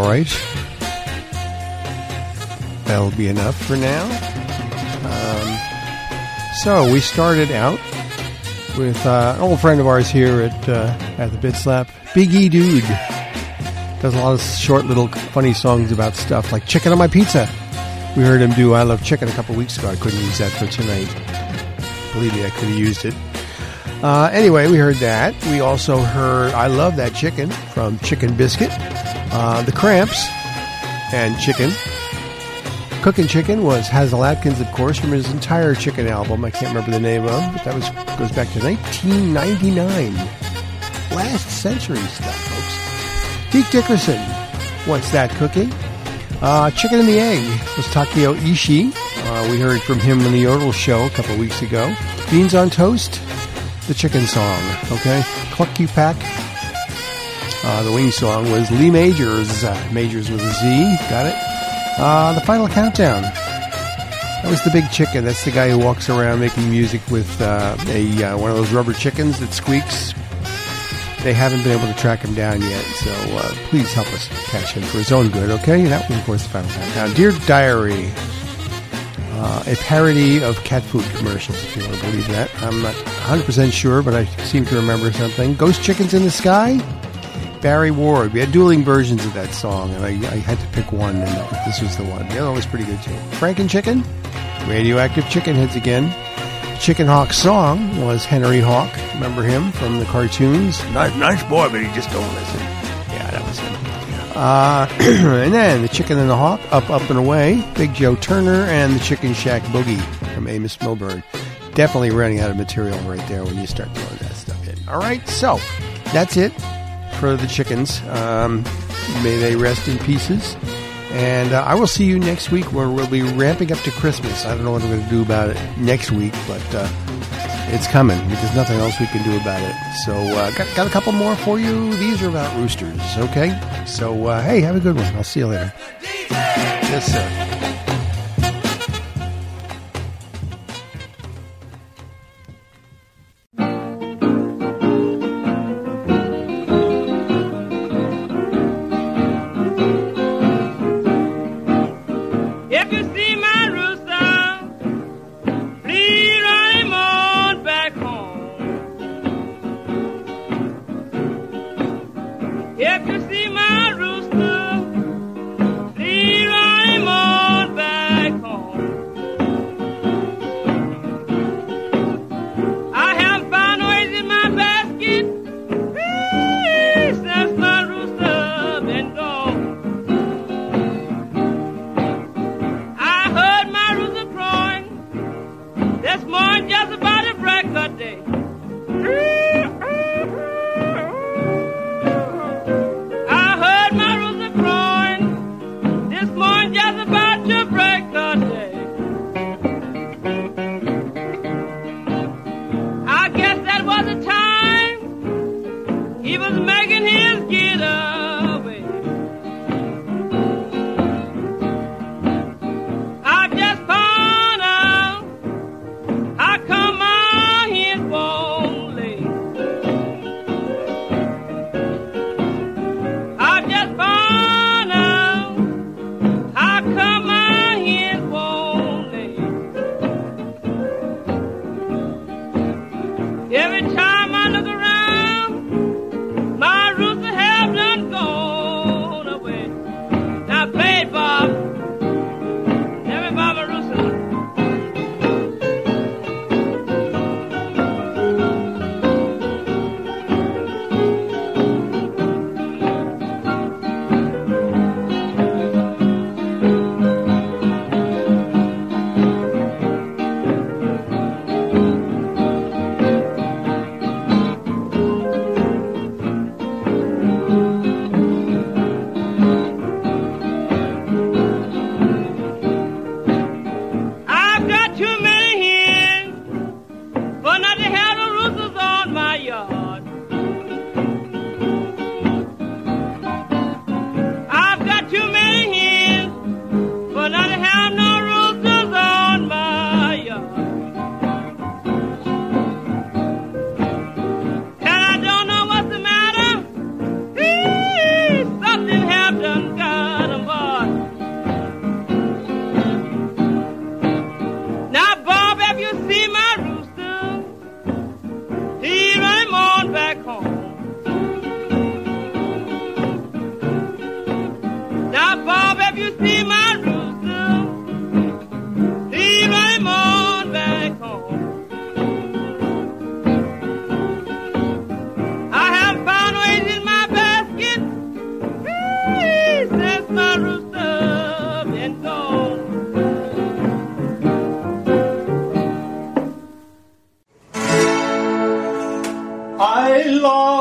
right. That'll be enough for now. So we started out with an old friend of ours here at the Bit Slap, Big E Dude. Does a lot of short little funny songs about stuff like chicken on my pizza. We heard him do I Love Chicken a couple weeks ago. I couldn't use that for tonight. Believe me, I could have used it. Anyway, we heard that. We also heard I Love That Chicken from Chicken Biscuit. The Cramps and Chicken. Cookin' Chicken was Hazel Atkins, of course, from his entire Chicken album. I can't remember the name of, but that goes back to 1999. Last century stuff, folks. Pete Dickerson, What's That Cooking? Chicken and the Egg was Takeo Ishii. We heard from him on the Yodel Show a couple weeks ago. Beans on Toast, the Chicken Song, okay? Cluck You Pack. The Wing Song was Lee Majors. Majors with a Z, got it? The Final Countdown. That was the Big Chicken. That's the guy who walks around making music with one of those rubber chickens that squeaks. They haven't been able to track him down yet, so please help us catch him for his own good, okay? That was, of course, the Final Countdown. Dear Diary, a parody of cat food commercials, if you want to believe that. I'm not 100% sure, but I seem to remember something. Ghost Chickens in the Sky? Barry Ward. We had dueling versions of that song, and I had to pick one, and this was the one. The other one was pretty good, too. Franken Chicken? Radioactive Chicken Heads again. Chicken Hawk song was Henry Hawk. Remember him from the cartoons? Nice boy, but he just don't listen. Yeah, that was him. And then the Chicken and the Hawk, Up, Up, and Away. Big Joe Turner and the Chicken Shack Boogie from Amos Milburn. Definitely running out of material right there when you start throwing that stuff in. All right, so that's it for the chickens. May they rest in pieces. And I will see you next week where we'll be ramping up to Christmas. I don't know what we're going to do about it next week, but it's coming because nothing else we can do about it. So got a couple more for you. These are about roosters, okay? So, hey, have a good one. I'll see you later. Yes, sir. Something have done, God.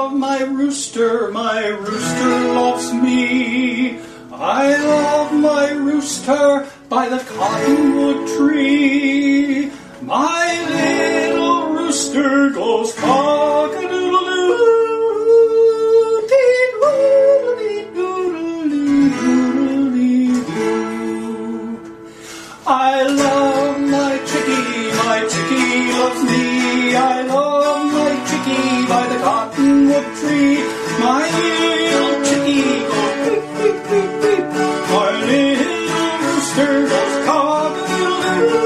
love my rooster loves me. I love my rooster by the cottonwood tree. My little rooster goes cock-a-doodle-doo, dee-doodle-dee-doodle-dee-doodle-dee-doo. I love my chickie loves me. I love my chickie by the cottonwood tree. My little chickie goes beep, beep, beep, beep. My little rooster goes cock-a-doodle-doo,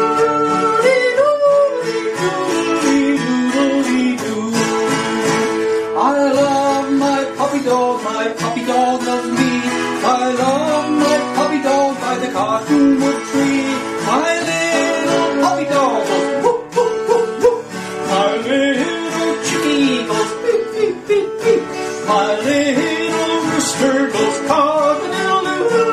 dee-doodle-dee-doodle-dee-doodle-dee-doo. I love my puppy dog loves me. I love my puppy dog by the cottonwood tree. My little puppy dog goes whoop, whoop, whoop, whoop. My little chickie goes beep, beep, beep, beep. My little rooster goes cock-a-doodle-doo,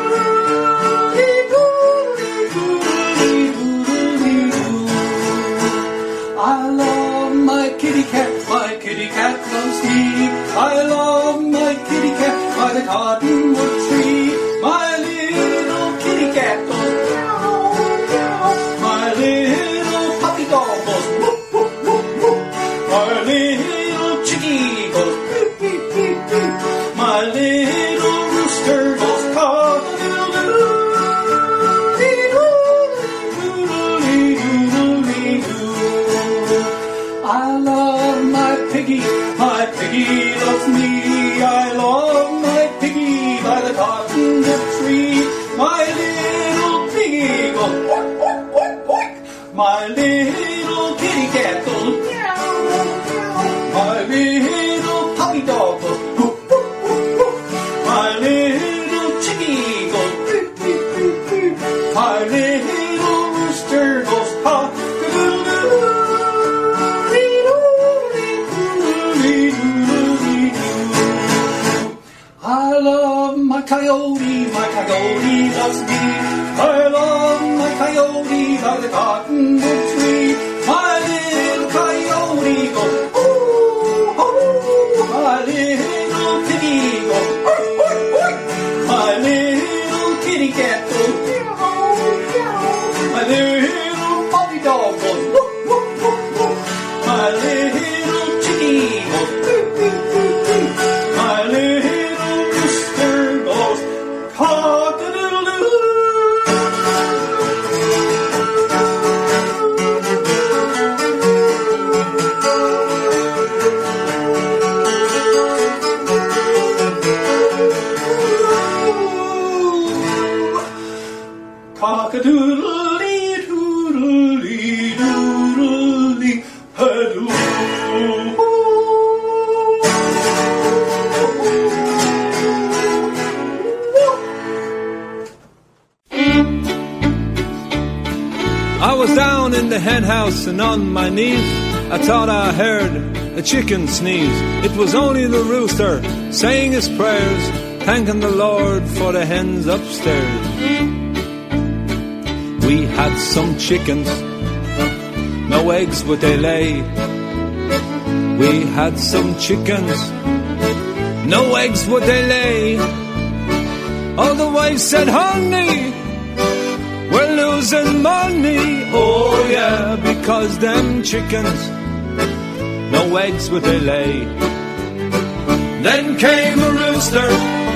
dee-doodle-dee-doodle-dee-doodle-dee-doo. I love my kitty cat loves me. I love my kitty cat by the cottonwood tree. My little kitty cat goes meow, meow. My little puppy dog goes whoop, whoop, whoop, whoop. My little chickie goes beep, beep, beep, beep. My little rooster goes cock-a-doodle-doo, dee-doodle-dee-doodle-dee-doodle-dee-doo. I love my piggy loves me. I love my piggy by the cottonwood tree. My little piggy goes oink, oink, oink, oink. My little kitty cat goes meow, meow. My little puppy dog goes whoop, whoop, whoop, whoop. My little chickie goes beep, beep, beep, beep. My little rooster goes cock-a-doodle-doo, dee-doodle-dee-doodle-dee-doo. I love my coyote loves me. I love my coyote by the cottonwood tree. My little coyote goes ooh, ooh. My little piggy goes oink, oink, oink. My little kitty cat goes meow, meow. My little puppy dog goes whoop, whoop, whoop, whoop. My little chickie goes beep, beep, beep, beep. My little rooster goes cock-a-doodle-doo. Cock-a-doodle-dee-doodle-dee-doodle-dee-ha-doo. I was down in the hen house and on my knees I thought I heard a chicken sneeze. It was only the rooster saying his prayers, thanking the Lord for the hens upstairs. We had some chickens, no eggs would they lay. We had some chickens, no eggs would they lay. All the wives said, honey, we're losing money. Oh yeah, because them chickens, no eggs would they lay. Then came a rooster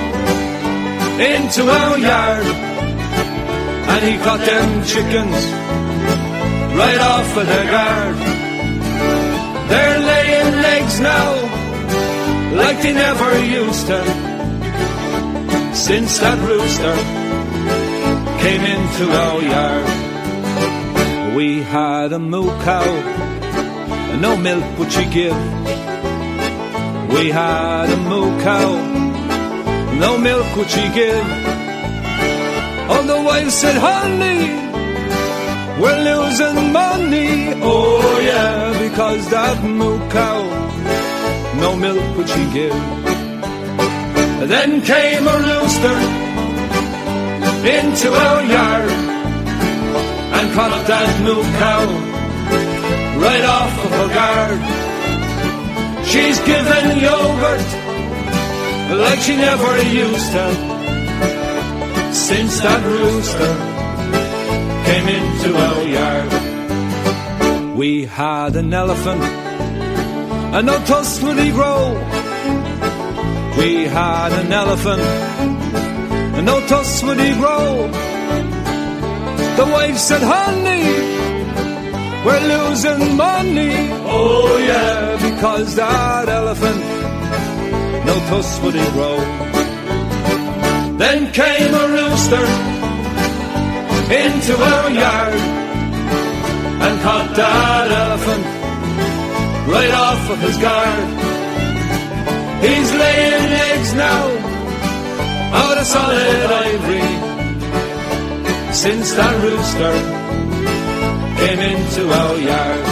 into our yard, and he caught them chickens right off of their guard. They're laying eggs now like they never used to, since that rooster came into our yard. We had a moo cow, and no milk would she give. We had a moo cow, no milk would she give. All the wives said, honey, we're losing money. Oh yeah, because that moo cow, no milk would she give. Then came a rooster into our yard and caught that moo cow right off of her guard. She's given yogurt like she never used to since that rooster came into our yard. We had an elephant, and no tusk would he grow. We had an elephant, and no tusk would he grow. The wife said, honey, we're losing money. Oh yeah, because that elephant, no tusk would he grow. Then came a rooster into our yard and caught that elephant right off of his guard. He's laying eggs now out of solid ivory since that rooster came into our yard.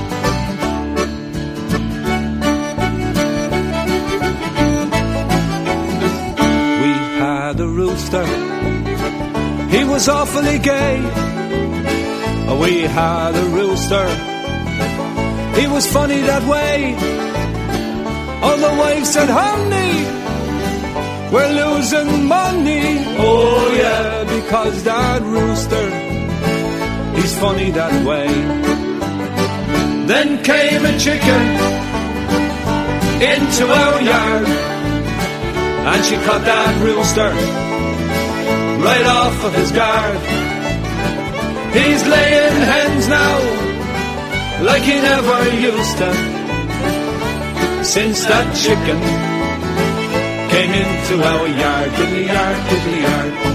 We had a rooster, he was awfully gay. We had a rooster, he was funny that way. Oh, the wife said, honey, we're losing money. Oh yeah, because that rooster, he's funny that way. Then came a chicken into our yard, and she caught that rooster right off of his guard. He's laying hens now like he never used to since that chicken came into our yard. Diddly yard, diddly yard.